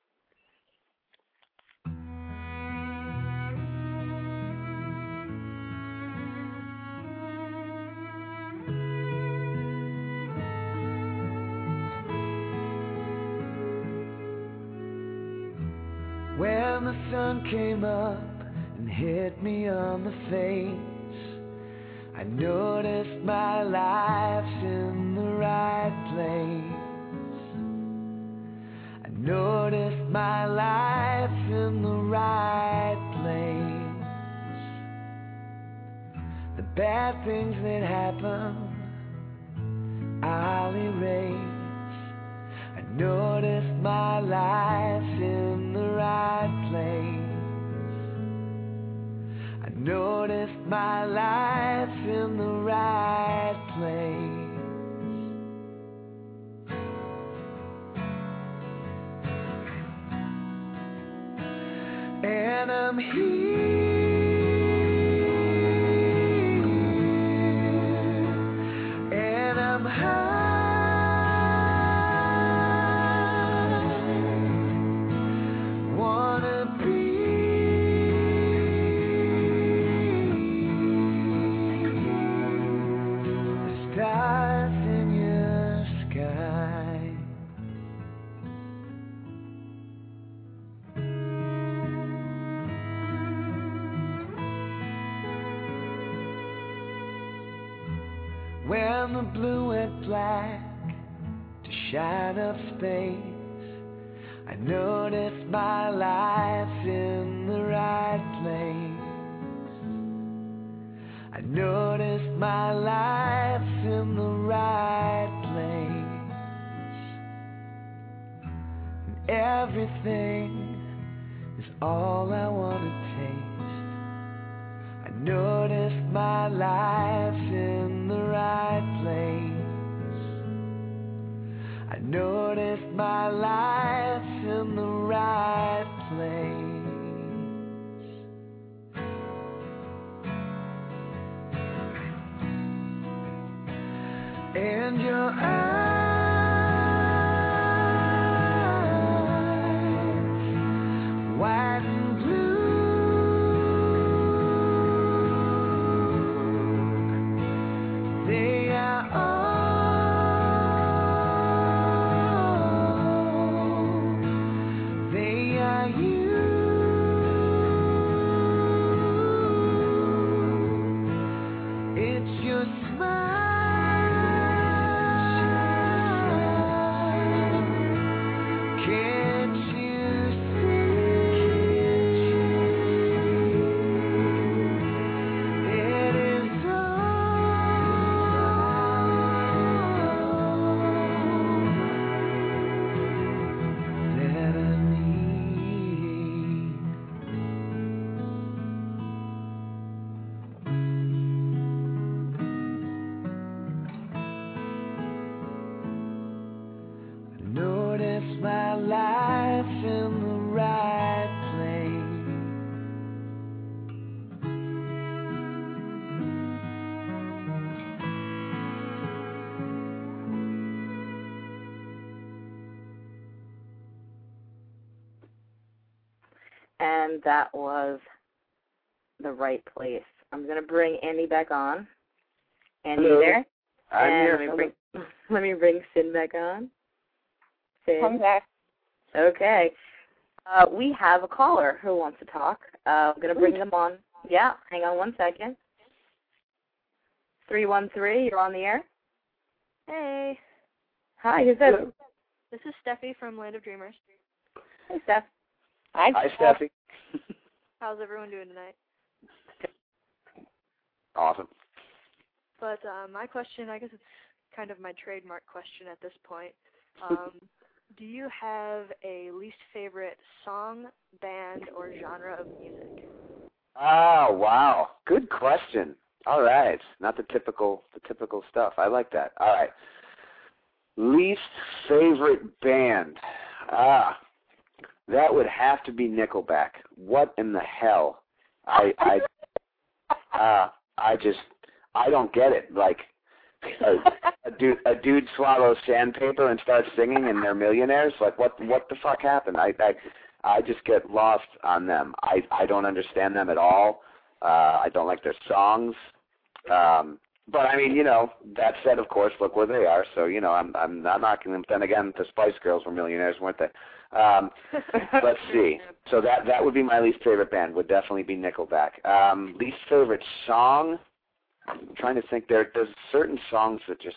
C: When the sun came up and hit me on the face, I noticed my life's in the right place. I noticed my life's in the right place. The bad things that happen, I'll erase. I noticed my life's in the right place. I noticed my life's in the right place. And I'm here. And I'm high. When the blue went black to shine up space, I noticed my life's in the right place. I noticed my life's in the right place. And everything is all I want to taste. I noticed my life's in the right place. I noticed my life's in the right place. And your eyes, white and blue, they are all, they are you. It's your smile, can't
D: and that was the right place. I'm going to bring Andy back on. Andy,
F: Hello.
D: there?
F: I'm
D: and
F: here.
D: Let me, bring, let me bring Sin back on. Sin.
E: Come back.
D: Okay. Uh, we have a caller who wants to talk. Uh, I'm going to bring them on. Yeah, hang on one second. three one three, you're on the air.
G: Hey.
D: Hi, who's this?
G: This is Steffi from Land of Dreamers.
D: Hey, Steph.
E: Hi,
F: Hi, Steffi.
G: How's everyone doing tonight?
F: Awesome.
G: But uh, my question, I guess it's kind of my trademark question at this point. Um, do you have a least favorite song, band, or genre of music?
F: Oh, wow. Good question. All right. Not the typical the typical stuff. I like that. All right. Least favorite band. Ah, that would have to be Nickelback. What in the hell? I I uh, I just I don't get it. Like a, a dude a dude swallows sandpaper and starts singing, and they're millionaires. Like what what the fuck happened? I I I just get lost on them. I I don't understand them at all. Uh, I don't like their songs. Um, but I mean, you know, that said, of course, look where they are. So you know, I'm I'm not knocking them. Then again, the Spice Girls were millionaires, weren't they? Um, let's see. So that that would be my least favorite band. Would definitely be Nickelback. Um, least favorite song. I'm trying to think. There there's certain songs that just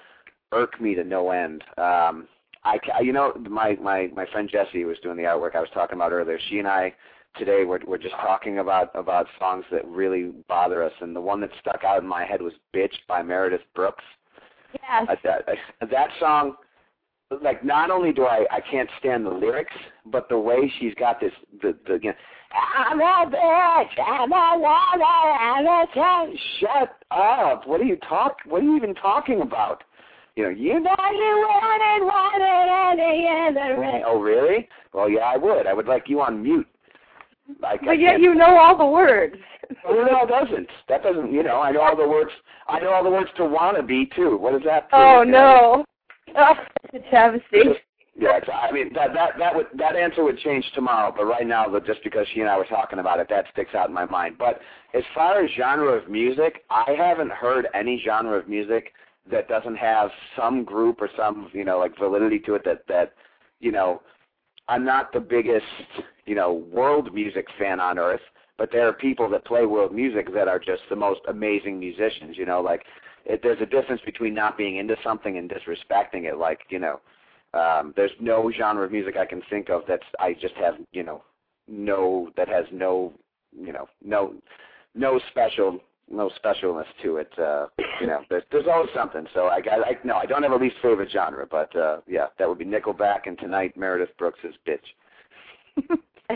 F: irk me to no end. Um, I you know my my my friend Jessie was doing the artwork I was talking about earlier. She and I today we're we're just talking about about songs that really bother us, and the one that stuck out in my head was "Bitch" by Meredith Brooks.
D: Yes.
F: Uh, that uh, that song, like, not only do I I can't stand the lyrics, but the way she's got this the the you know, I'm a bitch, I'm a woman, I'm a child. Shut up! What are you talk? What are you even talking about? You know, you know you wanted, wanted, and the other way. Oh, really? Well, yeah, I would. I would like you on mute. Like,
D: But yet you know all the words.
F: Well, no, it doesn't. That doesn't, you know, I know all the words. I know all the words to "wannabe" too. What does that prove?
D: Oh,
F: you
D: no. Oh, it's a travesty.
F: Yeah, it's, I mean, that that that would that answer would change tomorrow, but right now, just because she and I were talking about it, that sticks out in my mind. But as far as genre of music, I haven't heard any genre of music that doesn't have some group or some, you know, like validity to it that, that you know, I'm not the biggest, you know, world music fan on earth, but there are people that play world music that are just the most amazing musicians, you know, like it, there's a difference between not being into something and disrespecting it. Like, you know, um, there's no genre of music I can think of that's, I just have, you know, no, that has no, you know, no, no special no specialness to it. Uh, you know, there's there's always something. So I, I, I no, I don't have a least favorite genre, but uh, yeah, that would be Nickelback, and tonight Meredith Brooks is "Bitch."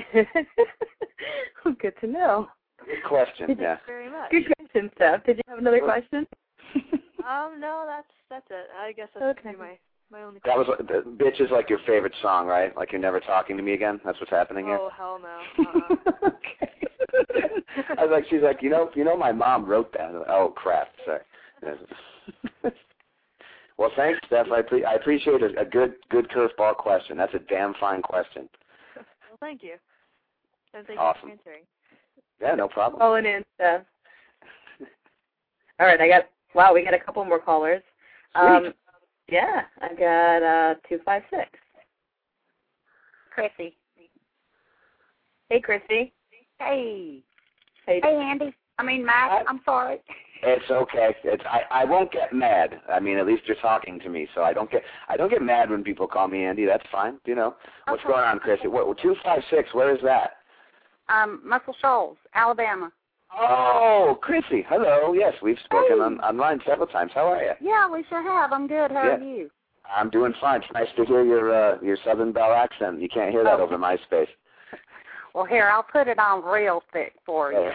D: Good to know.
F: Good question.
G: Thank
F: yeah.
G: you very much.
D: Good question, Steph. Did you have another question?
G: Um, no, that's that's it. I guess that's
D: Okay.
G: my my only.
F: That was
G: question.
F: the "Bitch" is like your favorite song, right? Like you're never talking to me again. That's what's happening here.
G: Oh hell no. Uh-uh.
F: Okay. I was like, she's like, you know, you know, my mom wrote that. Like, oh crap! Sorry. Well, thanks, Steph. I, pre- I appreciate a, a good good curveball question. That's a damn fine question.
G: Well, thank you. And thank
F: Awesome.
G: you for answering.
F: Yeah, no problem.
D: Calling in, Steph. All right, I got, wow, we got a couple more callers. Um, yeah, I got uh, two five six.
H: Chrissy.
D: Hey, Chrissy.
H: Hey.
D: Hey,
H: Hey, Andy. I mean, Mac.
F: Hi.
H: I'm sorry.
F: It's okay. It's I, I won't get mad. I mean, at least you're talking to me, so I don't get I don't get mad when people call me Andy. That's fine. You know what's
H: Okay.
F: going on, Chrissy? What two five six? Where is that?
H: Um, Muscle Shoals, Alabama.
F: Oh, Chrissy. Hello. Yes, we've spoken
H: Hey.
F: on, online several times. How are you?
H: Yeah, we sure have. I'm good. How
F: Yeah.
H: are you?
F: I'm doing fine. It's nice to hear your uh, your Southern Belle accent. You can't hear that
H: Oh.
F: over MySpace.
H: Well, here, I'll put it on real thick for you.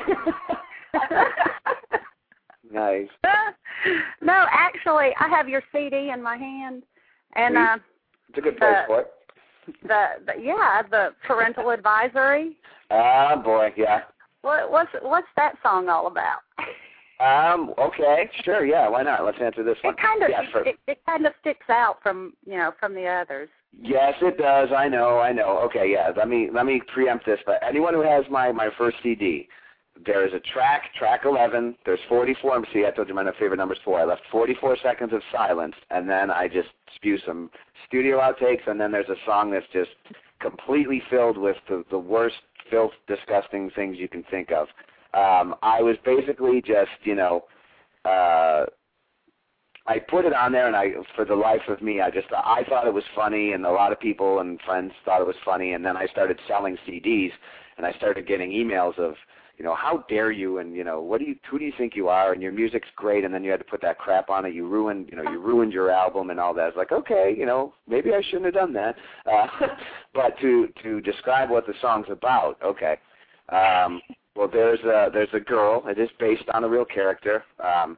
F: Nice.
H: No, actually, I have your C D in my hand, and
F: Sweet.
H: uh,
F: It's a good place
H: the-
F: for it.
H: the, the yeah, the parental advisory.
F: Ah, boy, yeah.
H: What what's what's that song all about?
F: Um. Okay. Sure. Yeah. Why not? Let's answer this one.
H: It kind of
F: yeah, for,
H: it, it kind of sticks out from you know from the others.
F: Yes, it does. I know. I know. Okay, yeah. Let me let me preempt this. But anyone who has my my first C D, there is a track, track eleven. There's forty-four. See, I told you my favorite number is four. I left forty-four seconds of silence, and then I just spew some studio outtakes, and then there's a song that's just completely filled with the, the worst, filth, disgusting things you can think of. Um, I was basically just, you know, uh, I put it on there, and I, for the life of me, I just, I thought it was funny, and a lot of people and friends thought it was funny, and then I started selling C Ds, and I started getting emails of, you know, how dare you, and, you know, what do you, who do you think you are, and your music's great, and then you had to put that crap on it, you ruined, you know, you ruined your album and all that. It's like, okay, you know, maybe I shouldn't have done that. Uh, but to, to describe what the song's about, okay. Um, well, there's a, there's a girl. It is based on a real character. Um,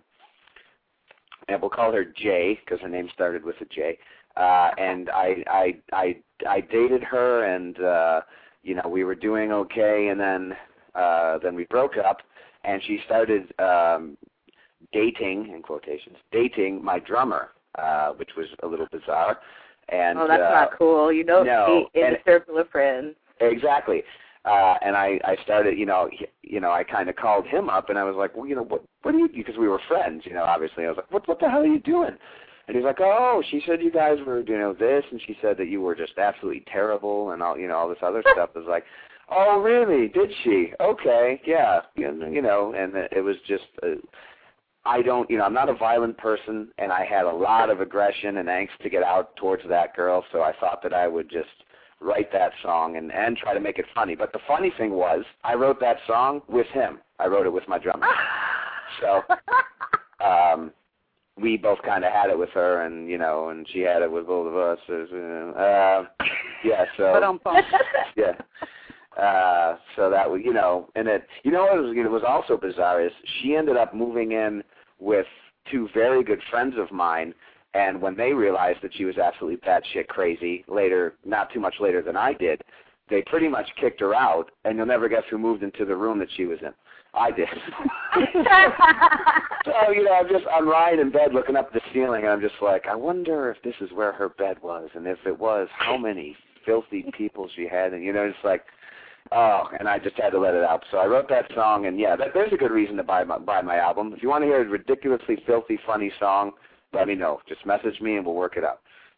F: and we'll call her J because her name started with a J. Uh, and I, I, I, I dated her, and uh, you know, we were doing okay, and then, uh, then we broke up, and she started um, dating, in quotations, dating my drummer, uh, which was a little bizarre. And
D: oh, that's
F: uh,
D: not cool. You don't
F: no,
D: date in
F: and,
D: a circle of friends.
F: Exactly. Uh, and I, I started, you know, he, you know, I kind of called him up, and I was like, well, you know, what, what do you, because we were friends, you know, obviously. I was like, what, what the hell are you doing? And he's like, oh, she said you guys were, you know, this, and she said that you were just absolutely terrible, and all, you know, all this other stuff. I was like, oh, really? Did she? Okay, yeah, you know, and it was just, uh, I don't, you know, I'm not a violent person, and I had a lot of aggression and angst to get out towards that girl, so I thought that I would just write that song and, and try to make it funny. But the funny thing was, I wrote that song with him. I wrote it with my drummer. So um, we both kind of had it with her, and, you know, and she had it with both of us. Uh, yeah, so, yeah. Uh, so that was, you know, and it, you know what was, it was also bizarre is she ended up moving in with two very good friends of mine. And when they realized that she was absolutely batshit crazy later, not too much later than I did, they pretty much kicked her out, and you'll never guess who moved into the room that she was in. I did. So, you know, I'm just, I'm lying in bed looking up at the ceiling, and I'm just like, I wonder if this is where her bed was, and if it was, how many filthy people she had, and, you know, it's like, oh, and I just had to let it out. So I wrote that song, and, yeah, that, there's a good reason to buy my, buy my album. If you want to hear a ridiculously filthy, funny song, let me know. Just message me and we'll work it out.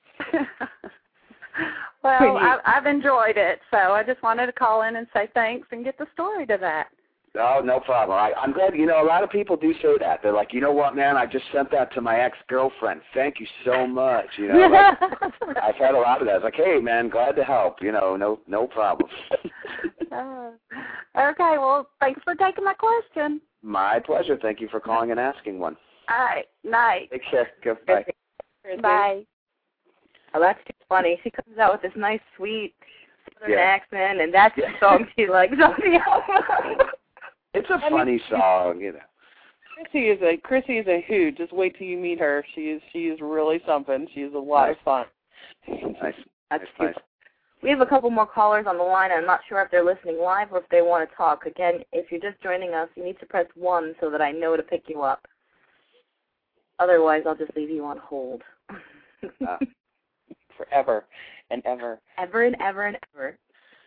H: Well, I, I've enjoyed it, so I just wanted to call in and say thanks and get the story to that.
F: Oh, no problem. I, I'm glad, you know, a lot of people do say that. They're like, you know what, man, I just sent that to my ex-girlfriend. Thank you so much. You know, like, I've had a lot of that. It's like, hey, man, glad to help. You know, no no problem.
H: uh, okay, well, thanks for taking my question.
F: My pleasure. Thank you for calling and asking one.
H: All right, night.
F: Take care. Goodbye.
H: Bye.
D: Oh, that's too funny. She comes out with this nice, sweet southern
F: Yeah.
D: accent, and that's the song she likes on the album.
F: It's a funny song, you know.
E: Chrissy is a Chrissy is a hoot. Just wait till you meet her. She is she is really something. She is a lot
F: Nice.
E: of fun.
F: Nice.
D: That's
F: Nice,
D: too
F: nice.
D: We have a couple more callers on the line. I'm not sure if they're listening live or if they want to talk. Again, if you're just joining us, you need to press one so that I know to pick you up. Otherwise, I'll just leave you on hold.
F: Uh,
E: Forever and ever.
D: Ever and ever and ever.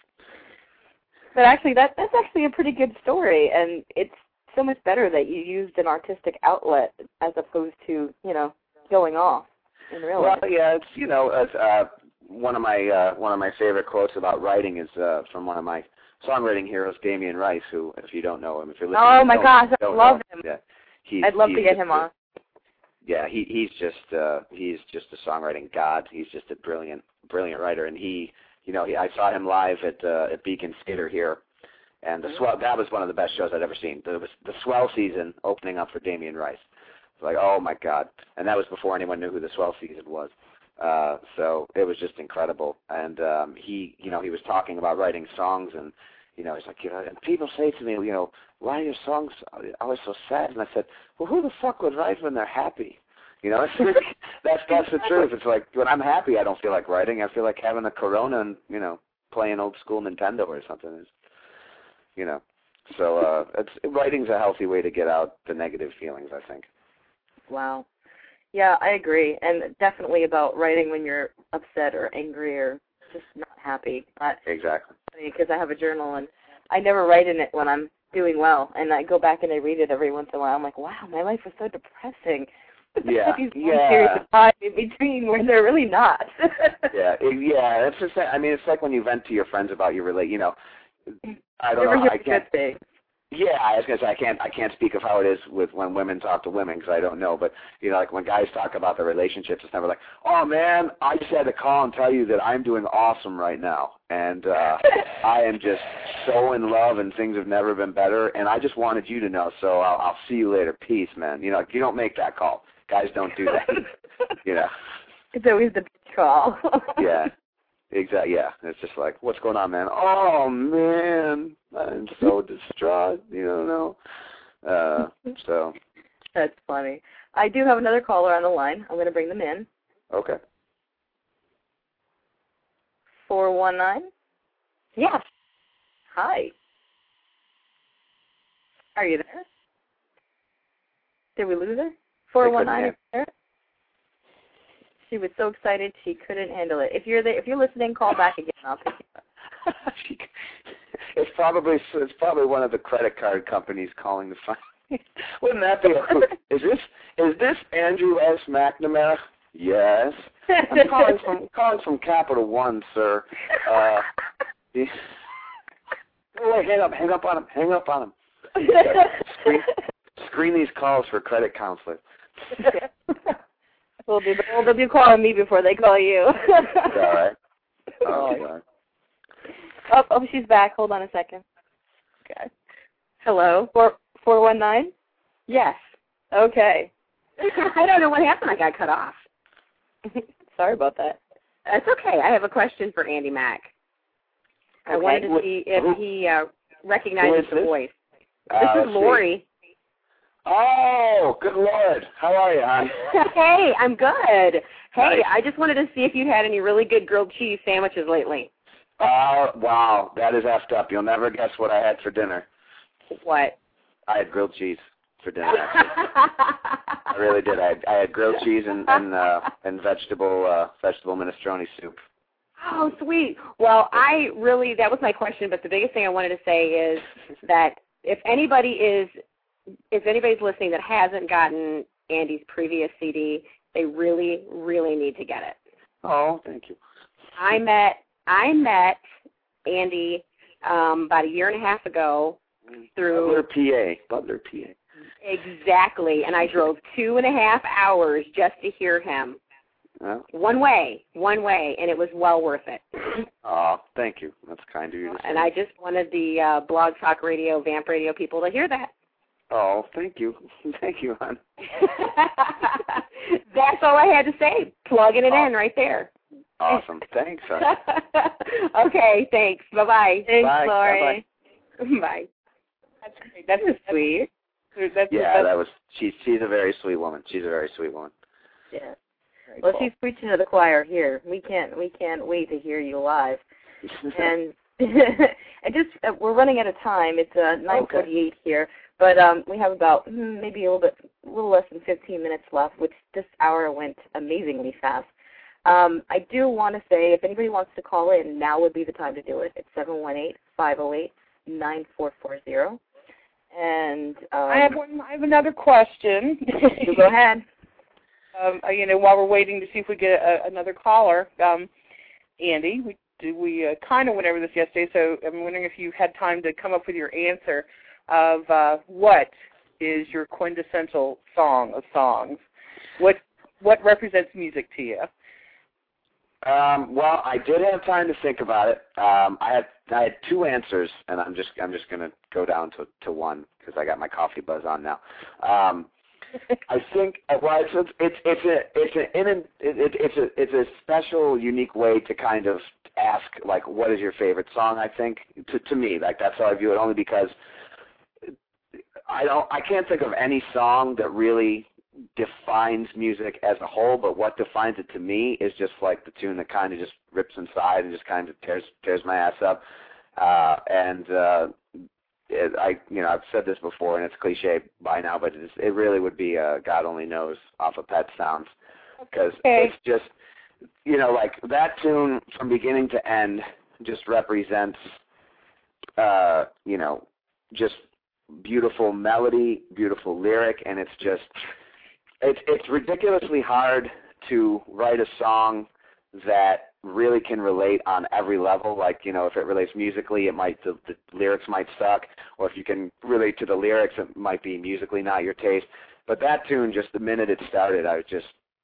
D: But actually, that that's actually a pretty good story, and it's so much better that you used an artistic outlet as opposed to, you know, going off in real
F: well,
D: life.
F: yeah, it's, you know, it's, uh, one of my uh, one of my favorite quotes about writing is uh, from one of my songwriting heroes, Damien Rice, who, if you don't know him, if you're listening,
D: Oh my
F: don't,
D: gosh, I
F: don't
D: love
F: know
D: him.
F: Yeah, he's,
D: I'd love
F: he's
D: to get
F: just
D: him
F: a-
D: on.
F: Yeah, he he's just uh, he's just a songwriting god. He's just a brilliant brilliant writer, and he, you know, he, I saw him live at uh, at Beacon Theater here, and the swell that was one of the best shows I'd ever seen. There was the Swell season opening up for Damien Rice. It's like, oh my God, and that was before anyone knew who the Swell season was. Uh, so it was just incredible, and um, he, you know, he was talking about writing songs, and you know, he's like, you know, and people say to me, you know, why are your songs always so sad? And I said, well, who the fuck would write when they're happy? You know, it's, that's that's the truth. It's like when I'm happy, I don't feel like writing. I feel like having a Corona and, you know, playing old school Nintendo or something. It's, you know, so uh, it's writing's a healthy way to get out the negative feelings, I think.
D: Wow. Yeah, I agree, and definitely about writing when you're upset or angry or just not happy. I,
F: exactly.
D: Because I have a journal, and I never write in it when I'm doing well, and I go back and I read it every once in a while. I'm like, wow, my life was so depressing. But
F: yeah,
D: these
F: yeah.
D: periods of time in between where they're really not.
F: yeah, it, yeah. It's just. I mean, it's like when you vent to your friends about your relate. You know, I don't
D: never
F: know.
D: hear
F: I
D: the
F: can't.
D: good things.
F: Yeah, I was gonna say I can't I can't speak of how it is with when women talk to women because I don't know. But you know, like when guys talk about their relationships, it's never like, oh man, I just had to call and tell you that I'm doing awesome right now, and uh, I am just so in love, and things have never been better, and I just wanted you to know. So I'll, I'll see you later. Peace, man. You know, you don't make that call. Guys don't do that. you know.
D: It's always the bitch call.
F: yeah. Exactly. Yeah, it's just like, what's going on, man? Oh man, I'm so distraught. You don't know. Uh, so.
D: That's funny. I do have another caller on the line. I'm going to bring them in.
F: Okay.
D: Four one nine.
I: Yes.
D: Hi. Are you there? Did we lose her? Four one nine. Is there? She was so excited she couldn't handle it. If you're there, if you're listening, call back again. I'll pick you up.
F: it's probably it's probably one of the credit card companies calling to find. Wouldn't that be? A, is this is this Andrew S. McNamara? Yes. I'm calling from calling from Capital One, sir. Uh, he, oh, hang up, hang up on him, hang up on him. Screen, screen these calls for credit counselor.
D: Well, they'll, well, they'll be calling me before they call you.
F: All right. Oh, God.
D: oh, oh, she's back. Hold on a second. Okay. Hello, four four one nine.
I: Yes.
D: Okay.
I: I don't know what happened. I got cut off.
D: Sorry about that.
I: That's okay. I have a question for Andy Mack. I
D: okay.
I: wanted to see if
F: who,
I: he uh, recognizes the
F: this?
I: voice.
F: Uh,
I: this is Lori.
F: Oh, good Lord. How are you, hon?
I: Hey, I'm good. Hey,
F: nice.
I: I just wanted to see if you'd had any really good grilled cheese sandwiches lately.
F: Uh, wow, that is effed up. You'll never guess what I had for dinner.
I: What?
F: I had grilled cheese for dinner, actually. I really did. I had, I had grilled cheese and and, uh, and vegetable uh, vegetable minestrone soup.
I: Oh, sweet. Well, I really, that was my question, but the biggest thing I wanted to say is that if anybody is If anybody's listening that hasn't gotten Andy's previous C D, they really, really need to get it.
F: Oh, thank you.
I: I met I met Andy um, about a year and a half ago through
F: Butler, P A. Butler, P A.
I: Exactly, and I drove two and a half hours just to hear him.
F: Well,
I: one way, one way, and it was well worth it.
F: Oh, thank you. That's kind of you to say.
I: And I just wanted the uh, Blog Talk Radio, Vamp Radio people to hear that.
F: Oh, thank you. Thank you, hon.
I: That's all I had to say. Plugging it
F: awesome.
I: in right there.
F: Awesome. Thanks, hon.
I: Okay, thanks. Bye-bye.
D: Thanks,
F: Bye.
D: Lori.
I: Bye-bye. Bye.
E: That's great. That's
I: That's sweet.
E: That's, that's,
F: Yeah,
E: that's,
F: that was. She's she's a very sweet woman. She's a very sweet woman.
D: Yeah.
F: Very
D: Well,
F: cool.
D: she's preaching to the choir here. We can't we can't wait to hear you live. and and just uh, we're running out of time. It's uh, nine forty-eight okay. here, but um, we have about hmm, maybe a little bit, a little less than fifteen minutes left. Which this hour went amazingly fast. Um, I do want to say, if anybody wants to call in, now would be the time to do it. It's seven one eight, five zero eight, nine four four zero. And um,
E: I have one. I have another question.
D: You go ahead.
E: Um, you know, while we're waiting to see if we get a, another caller, um, Andy, we did we uh, kind of went over this yesterday, so I'm wondering if you had time to come up with your answer of uh, what is your quintessential song of songs? What what represents music to you?
F: Um, well, I did have time to think about it. Um, I had I had two answers, and I'm just I'm just gonna go down to, to one because I got my coffee buzz on now. Um, I think well, it's it's it's a it's a in a, it, it's a it's a special, unique way to kind of ask like, what is your favorite song? I think to to me, like that's how I view it. Only because I don't I can't think of any song that really defines music as a whole, but what defines it to me is just like the tune that kind of just rips inside and just kind of tears tears my ass up. Uh, and uh, it, I you know I've said this before, and it's cliche by now, but it's, it really would be uh, God Only Knows off of Pet Sounds, because
E: okay.
F: it's just, you know, like that tune from beginning to end just represents, uh, you know, just beautiful melody, beautiful lyric, and it's just, it's it's ridiculously hard to write a song that really can relate on every level. Like, you know, if it relates musically, it might, the, the lyrics might suck, or if you can relate to the lyrics, it might be musically not your taste. But that tune, just the minute it started, I was just,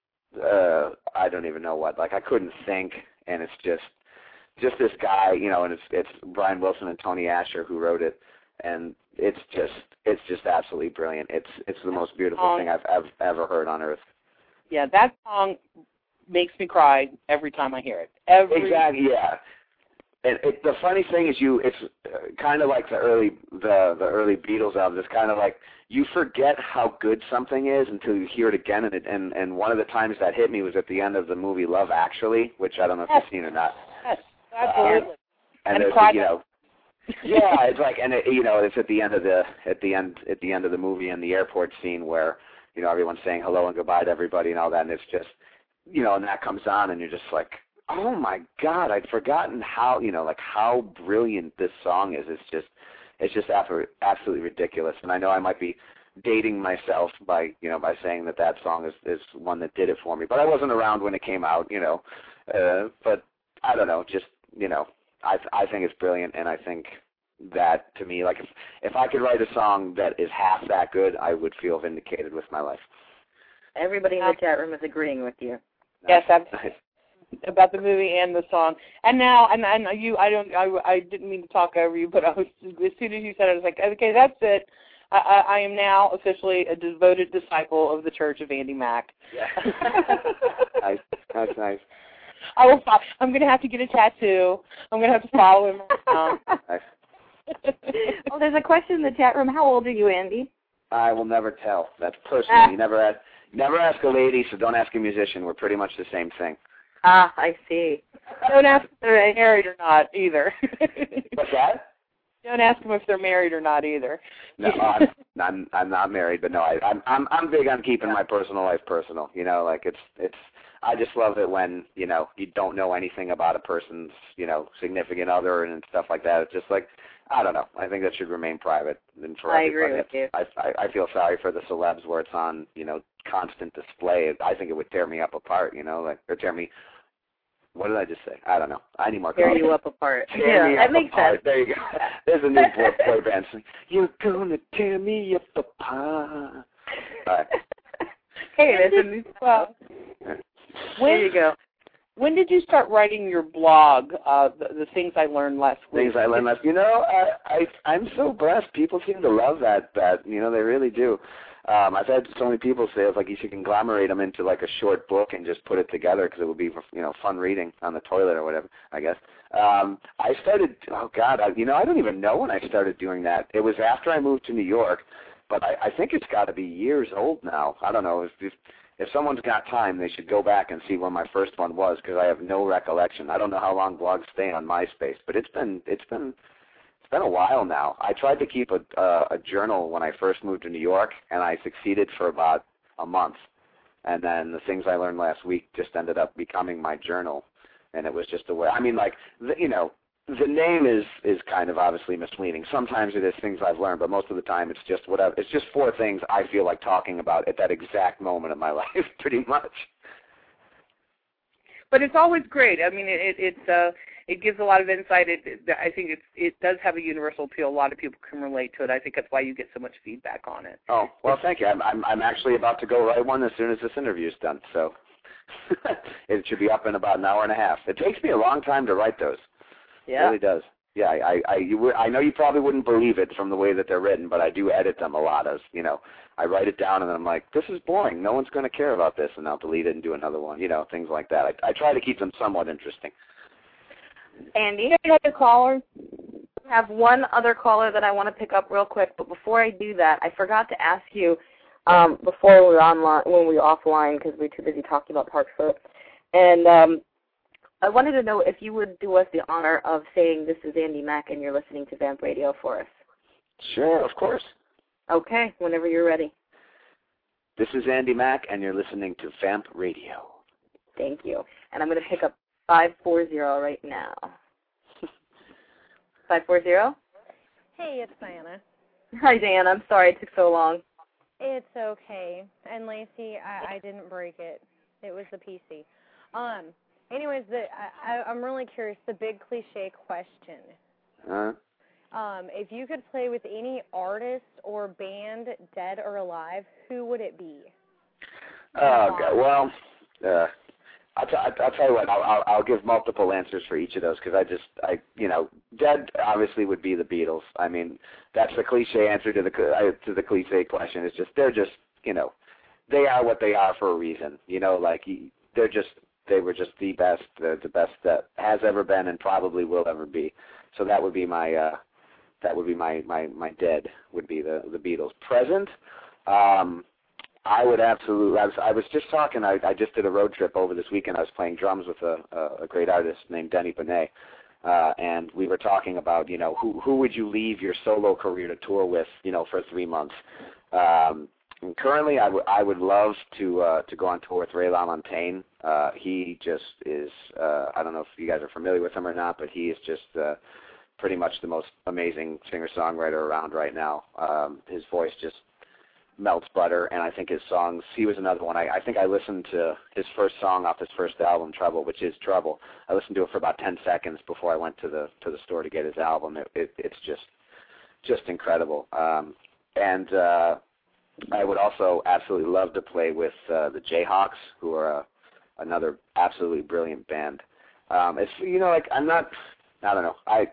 F: uh, I don't even know what, like I couldn't think, and it's just, just this guy, you know, and it's it's Brian Wilson and Tony Asher who wrote it, and it's just, it's just absolutely brilliant. It's it's the most beautiful
E: Um,
F: thing I've ever, ever heard on earth.
E: Yeah, that song makes me cry every time I hear it. Every
F: Exactly, yeah. And it, the funny thing is, you it's uh, kind of like the early the the early Beatles albums. It's kind of like you forget how good something is until you hear it again. And it, and and one of the times that hit me was at the end of the movie Love Actually, which I don't know if
E: Yes.
F: you've seen or not.
E: Yes, absolutely.
F: Um, and
E: And
F: there's,
E: cried.
F: you know, yeah, it's like, and it, you know, it's at the end of the at the end at the end of the movie in the airport scene where, you know, everyone's saying hello and goodbye to everybody and all that, and it's just, you know, and that comes on, and you're just like, oh my God, I'd forgotten how, you know, like how brilliant this song is. It's just, it's just absolutely ridiculous. And I know I might be dating myself by, you know, by saying that that song is is one that did it for me, but I wasn't around when it came out, you know. Uh, but I don't know, just, you know, I I think it's brilliant, and I think that, to me, like if if I could write a song that is half that good, I would feel vindicated with my life.
D: Everybody in the chat room is agreeing with you.
E: Yes, I'm
F: Nice.
E: about the movie and the song. And now, and and you, I don't, I, I didn't mean to talk over you, but I was, as soon as you said it, I was like, okay, that's it. I, I, I am now officially a devoted disciple of the Church of Andy Mack.
F: Yeah. Nice. That's nice.
E: I will. Follow, I'm going to have to get a tattoo. I'm going to have to follow him around.
F: Nice.
D: Well, there's a question in the chat room. How old are you, Andy?
F: I will never tell. That's personal. You never ask, never ask a lady, so don't ask a musician. We're pretty much the same thing.
D: Ah, I see.
E: Don't ask if they're married or not either.
F: What's that?
E: Don't ask them if they're married or not either.
F: No, I'm, I'm I'm not married, but no, I, I'm I'm I'm big on keeping my personal life personal. You know, like it's it's. I just love it when, you know, you don't know anything about a person's, you know, significant other and stuff like that. It's just like, I don't know. I think that should remain private. And for
D: I
F: everybody.
D: agree with you.
F: I, I I feel sorry for the celebs where it's on, you know, constant display. I think it would tear me up apart. You know, like or tear me. What did I just say? I don't know. I need more.
D: Tear
F: coffee.
D: you up apart.
F: Tear me
D: Yeah, that
F: up
D: makes
F: apart.
D: sense.
F: There you go. There's a new boy, boy band sing. You're gonna tear me up apart. All right.
D: Hey, there's a new
E: Well,
D: There you go.
E: When did you start writing your blog, uh, the, the things I learned last week?
F: Things I learned last. You know, I, I I'm so blessed. People seem to love that. That you know, they really do. Um, I've had so many people say it's like you should conglomerate them into like a short book and just put it together because it would be, you know, fun reading on the toilet or whatever, I guess. Um, I started, oh God, I, you know, I don't even know when I started doing that. It was after I moved to New York, but I, I think it's got to be years old now. I don't know. If, if, if someone's got time, they should go back and see when my first one was because I have no recollection. I don't know how long blogs stay on MySpace, but it's been, it's been, It's been a while now. I tried to keep a, uh, a journal when I first moved to New York, and I succeeded for about a month. And then the things I learned last week just ended up becoming my journal, and it was just a way. I mean, like, the, you know, the name is is kind of obviously misleading. Sometimes it is things I've learned, but most of the time it's just whatever. It's just four things I feel like talking about at that exact moment of my life, pretty much.
E: But it's always great. I mean, it, it it's uh, it gives a lot of insight. It, it, I think it's it does have a universal appeal. A lot of people can relate to it. I think that's why you get so much feedback on it.
F: Oh, well, thank you. I'm I'm, I'm actually about to go write one as soon as this interview is done. So it should be up in about an hour and a half. It takes me a long time to write those.
D: Yeah.
F: It really does. Yeah, I I I, you, I know you probably wouldn't believe it from the way that they're written, but I do edit them a lot. As you know, I write it down and then I'm like, this is boring. No one's going to care about this, and I'll delete it and do another one. You know, things like that. I I try to keep them somewhat interesting.
D: Andy,
E: Another caller.
D: I have one other caller that I want to pick up real quick, but before I do that, I forgot to ask you um, before we were online, when we were offline, because we were too busy talking about Park Slope, and um, I wanted to know if you would do us the honor of saying this is Andy Mack and you're listening to Vamp Radio for us.
F: Sure, of course.
D: Okay, whenever you're ready.
F: This is Andy Mack, and you're listening to V A M P Radio.
D: Thank you. And I'm going to pick up five four zero right now. five four zero?
J: Hey, it's Diana.
D: Hi, Diana. I'm sorry it took so long.
J: It's okay. And Lacey, I, I didn't break it. It was the P C. Um. Anyways, the, I, I'm really curious, the big cliche question.
F: Uh,
J: um, if you could play with any artist or band, dead or alive, who would it be?
F: Oh, God. Well, uh, I'll, t- I'll tell you what, I'll, I'll, I'll give multiple answers for each of those because I just, I, you know, dead obviously would be the Beatles. I mean, that's the cliche answer to the to the cliche question. It's just, they're just, you know, they are what they are for a reason. You know, like, they're just, they were just the best, the, the best that has ever been and probably will ever be. So that would be my, uh, that would be my, my, my dead would be the, the Beatles. Present, um, I would absolutely, I was, I was just talking, I, I just did a road trip over this weekend. I was playing drums with a, a, a great artist named Denny Bonet, uh, and we were talking about, you know, who, who would you leave your solo career to tour with, you know, for three months. Um, and currently, I, w- I would love to uh, to go on tour with Ray LaMontagne. Uh, he just is, uh, I don't know if you guys are familiar with him or not, but he is just uh, pretty much the most amazing singer-songwriter around right now. Um, his voice just melts butter, and I think his songs, he was another one. I, I think I listened to his first song off his first album, Trouble, which is Trouble. I listened to it for about ten seconds before I went to the to the store to get his album. It, it, it's just just incredible. Um, and uh, I would also absolutely love to play with uh, the Jayhawks, who are a, another absolutely brilliant band. Um, it's, you know, like, I'm not, I don't know, I,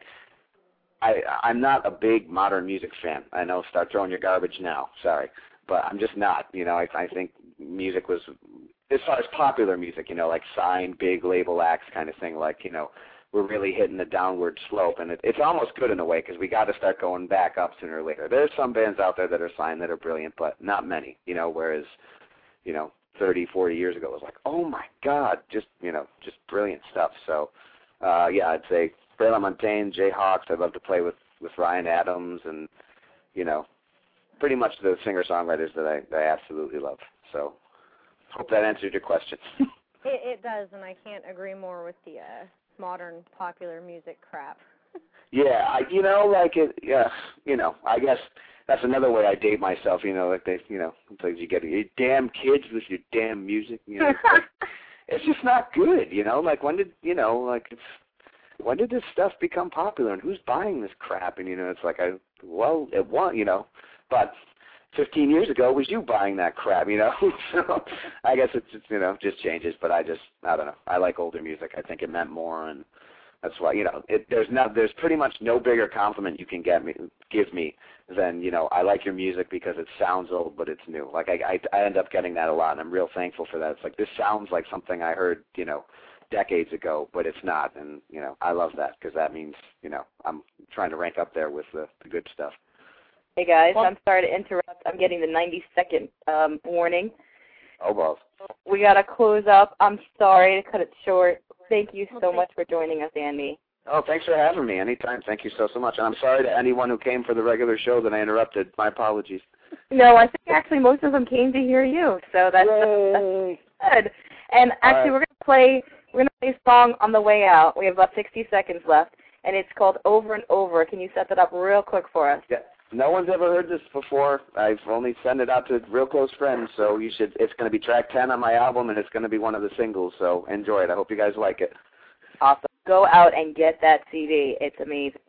F: I, I'm not a big modern music fan. I know, start throwing your garbage now, sorry. But I'm just not, you know, I, I think music was, as far as popular music, you know, like signed big label acts kind of thing, like, you know, we're really hitting the downward slope, and it, it's almost good in a way because we got to start going back up sooner or later. There's some bands out there that are signed that are brilliant, but not many, you know, whereas, you know, thirty, forty years ago it was like, oh my God, just, you know, just brilliant stuff. So, uh, yeah, I'd say Ray LaMontagne, Jayhawks. I'd love to play with, with Ryan Adams and, you know, pretty much the singer-songwriters that I, that I absolutely love. So hope that answered your question.
J: it, it does, and I can't agree more with the uh, modern popular music crap.
F: Yeah, I, you know, like it. Yeah, you know, I guess that's another way I date myself. You know, like they, you know, sometimes you get you damn kids with your damn music. You know, it's, like, it's just not good. You know, like when did you know, like it's when did this stuff become popular and who's buying this crap? And you know, it's like I well, it won. You know, but fifteen years ago was you buying that crap. You know, so I guess it's, it's you know just changes. But I just I don't know. I like older music. I think it meant more and. That's why, you know, it, there's no, there's pretty much no bigger compliment you can get me, give me than, you know, I like your music because it sounds old, but it's new. Like, I, I, I end up getting that a lot, and I'm real thankful for that. It's like, this sounds like something I heard, you know, decades ago, but it's not. And, you know, I love that because that means, you know, I'm trying to rank up there with the, the good stuff.
D: Hey, guys, I'm sorry to interrupt. I'm getting the ninety-second um, warning.
F: Oh, balls.
D: We got to close up. I'm sorry to cut it short. Thank you so much for joining us, Andy.
F: Oh, thanks for having me. Anytime. Thank you so, so much. And I'm sorry to anyone who came for the regular show that I interrupted. My apologies.
D: No, I think actually most of them came to hear you, so that's, that's good. And actually, right. we're going to play we're going to play a song on the way out. We have about sixty seconds left, and it's called Over and Over. Can you set that up real quick for us?
F: Yeah. No one's ever heard this before. I've only sent it out to real close friends, so you should. It's going to be track ten on my album, and it's going to be one of the singles, so enjoy it. I hope you guys like it.
D: Awesome. Go out and get that C D. It's amazing.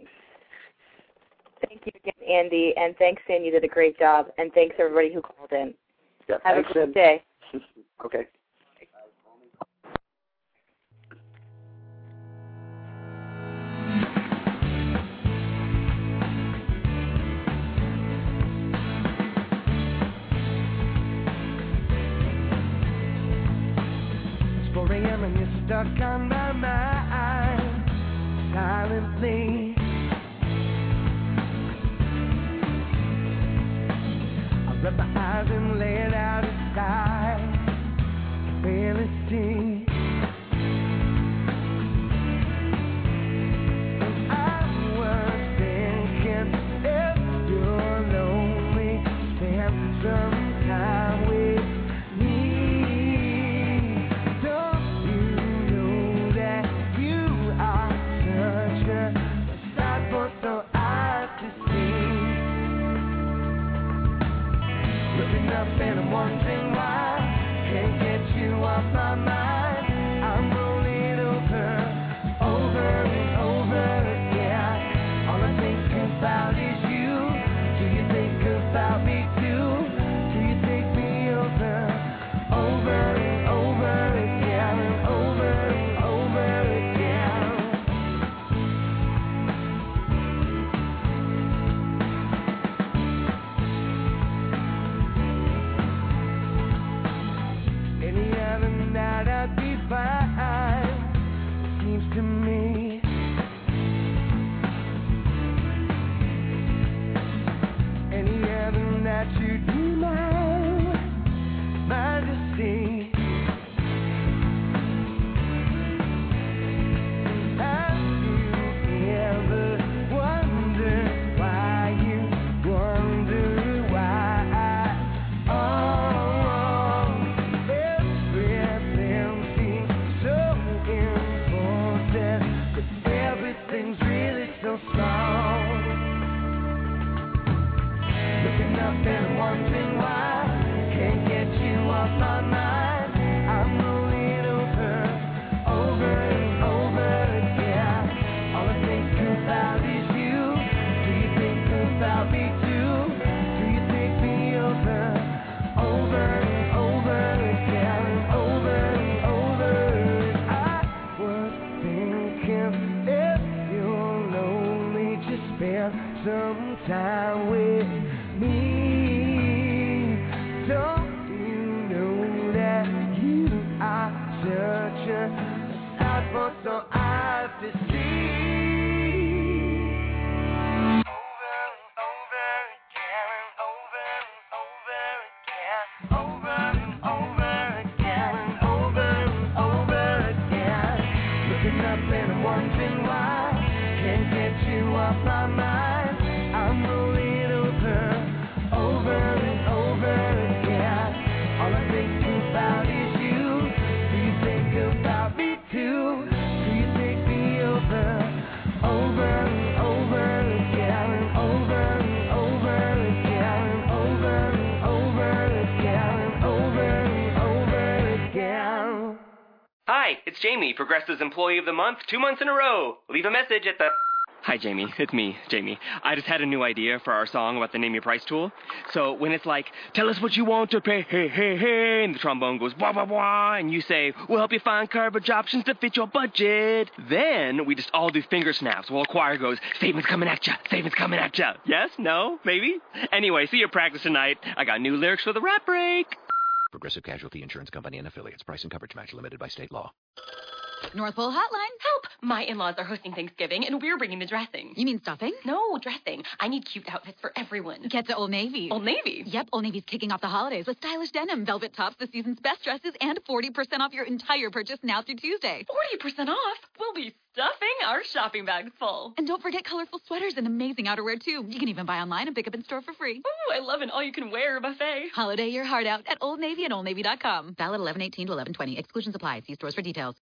D: Thank you again, Andy, and thanks, Sandy. You did a great job, and thanks, everybody who called in.
F: Yeah,
D: Have
F: thanks,
D: a good
F: Sid.
D: day.
F: Okay.
C: four a.m. and you're stuck on my mind silently. I rub my eyes and lay it out aside, barely see. And I was thinking if you spend some time with me. Don't you know that you are such a sight for some eyes to see? My mind, I'm a little girl, over and over again. All I think about is you. Do you think about me too? Do you take me over, over and over again, and over and over again, and over and over again, and over and over again?
K: Hi, it's Jamie, Progressive's Employee of the Month, two months in a row. Leave a message at the... Hi, Jamie. It's me, Jamie. I just had a new idea for our song about the Name Your Price tool. So when it's like, tell us what you want to pay, hey, hey, hey, and the trombone goes, blah, blah, blah, and you say, we'll help you find coverage options to fit your budget. Then we just all do finger snaps while a choir goes, statements coming at ya, statements coming at ya. Yes? No? Maybe? Anyway, see you at practice tonight. I got new lyrics for the rap break.
L: Progressive Casualty Insurance Company and Affiliates. Price and coverage match limited by state law.
M: North Pole Hotline.
N: Help! My in-laws are hosting Thanksgiving, and we're bringing the dressing.
M: You mean stuffing?
N: No, dressing. I need cute outfits for everyone.
M: Get to Old Navy.
N: Old Navy?
M: Yep, Old Navy's kicking off the holidays with stylish denim, velvet tops, the season's best dresses, and forty percent off your entire purchase now through Tuesday.
N: forty percent off? We'll be stuffing our shopping bags full.
M: And don't forget colorful sweaters and amazing outerwear, too. You can even buy online and pick up in store for free.
N: Ooh, I love an all-you-can-wear buffet.
M: Holiday your heart out at Old Navy and Old Navy dot com. Valid eleven eighteen to eleven twenty. Exclusions apply. See stores for details.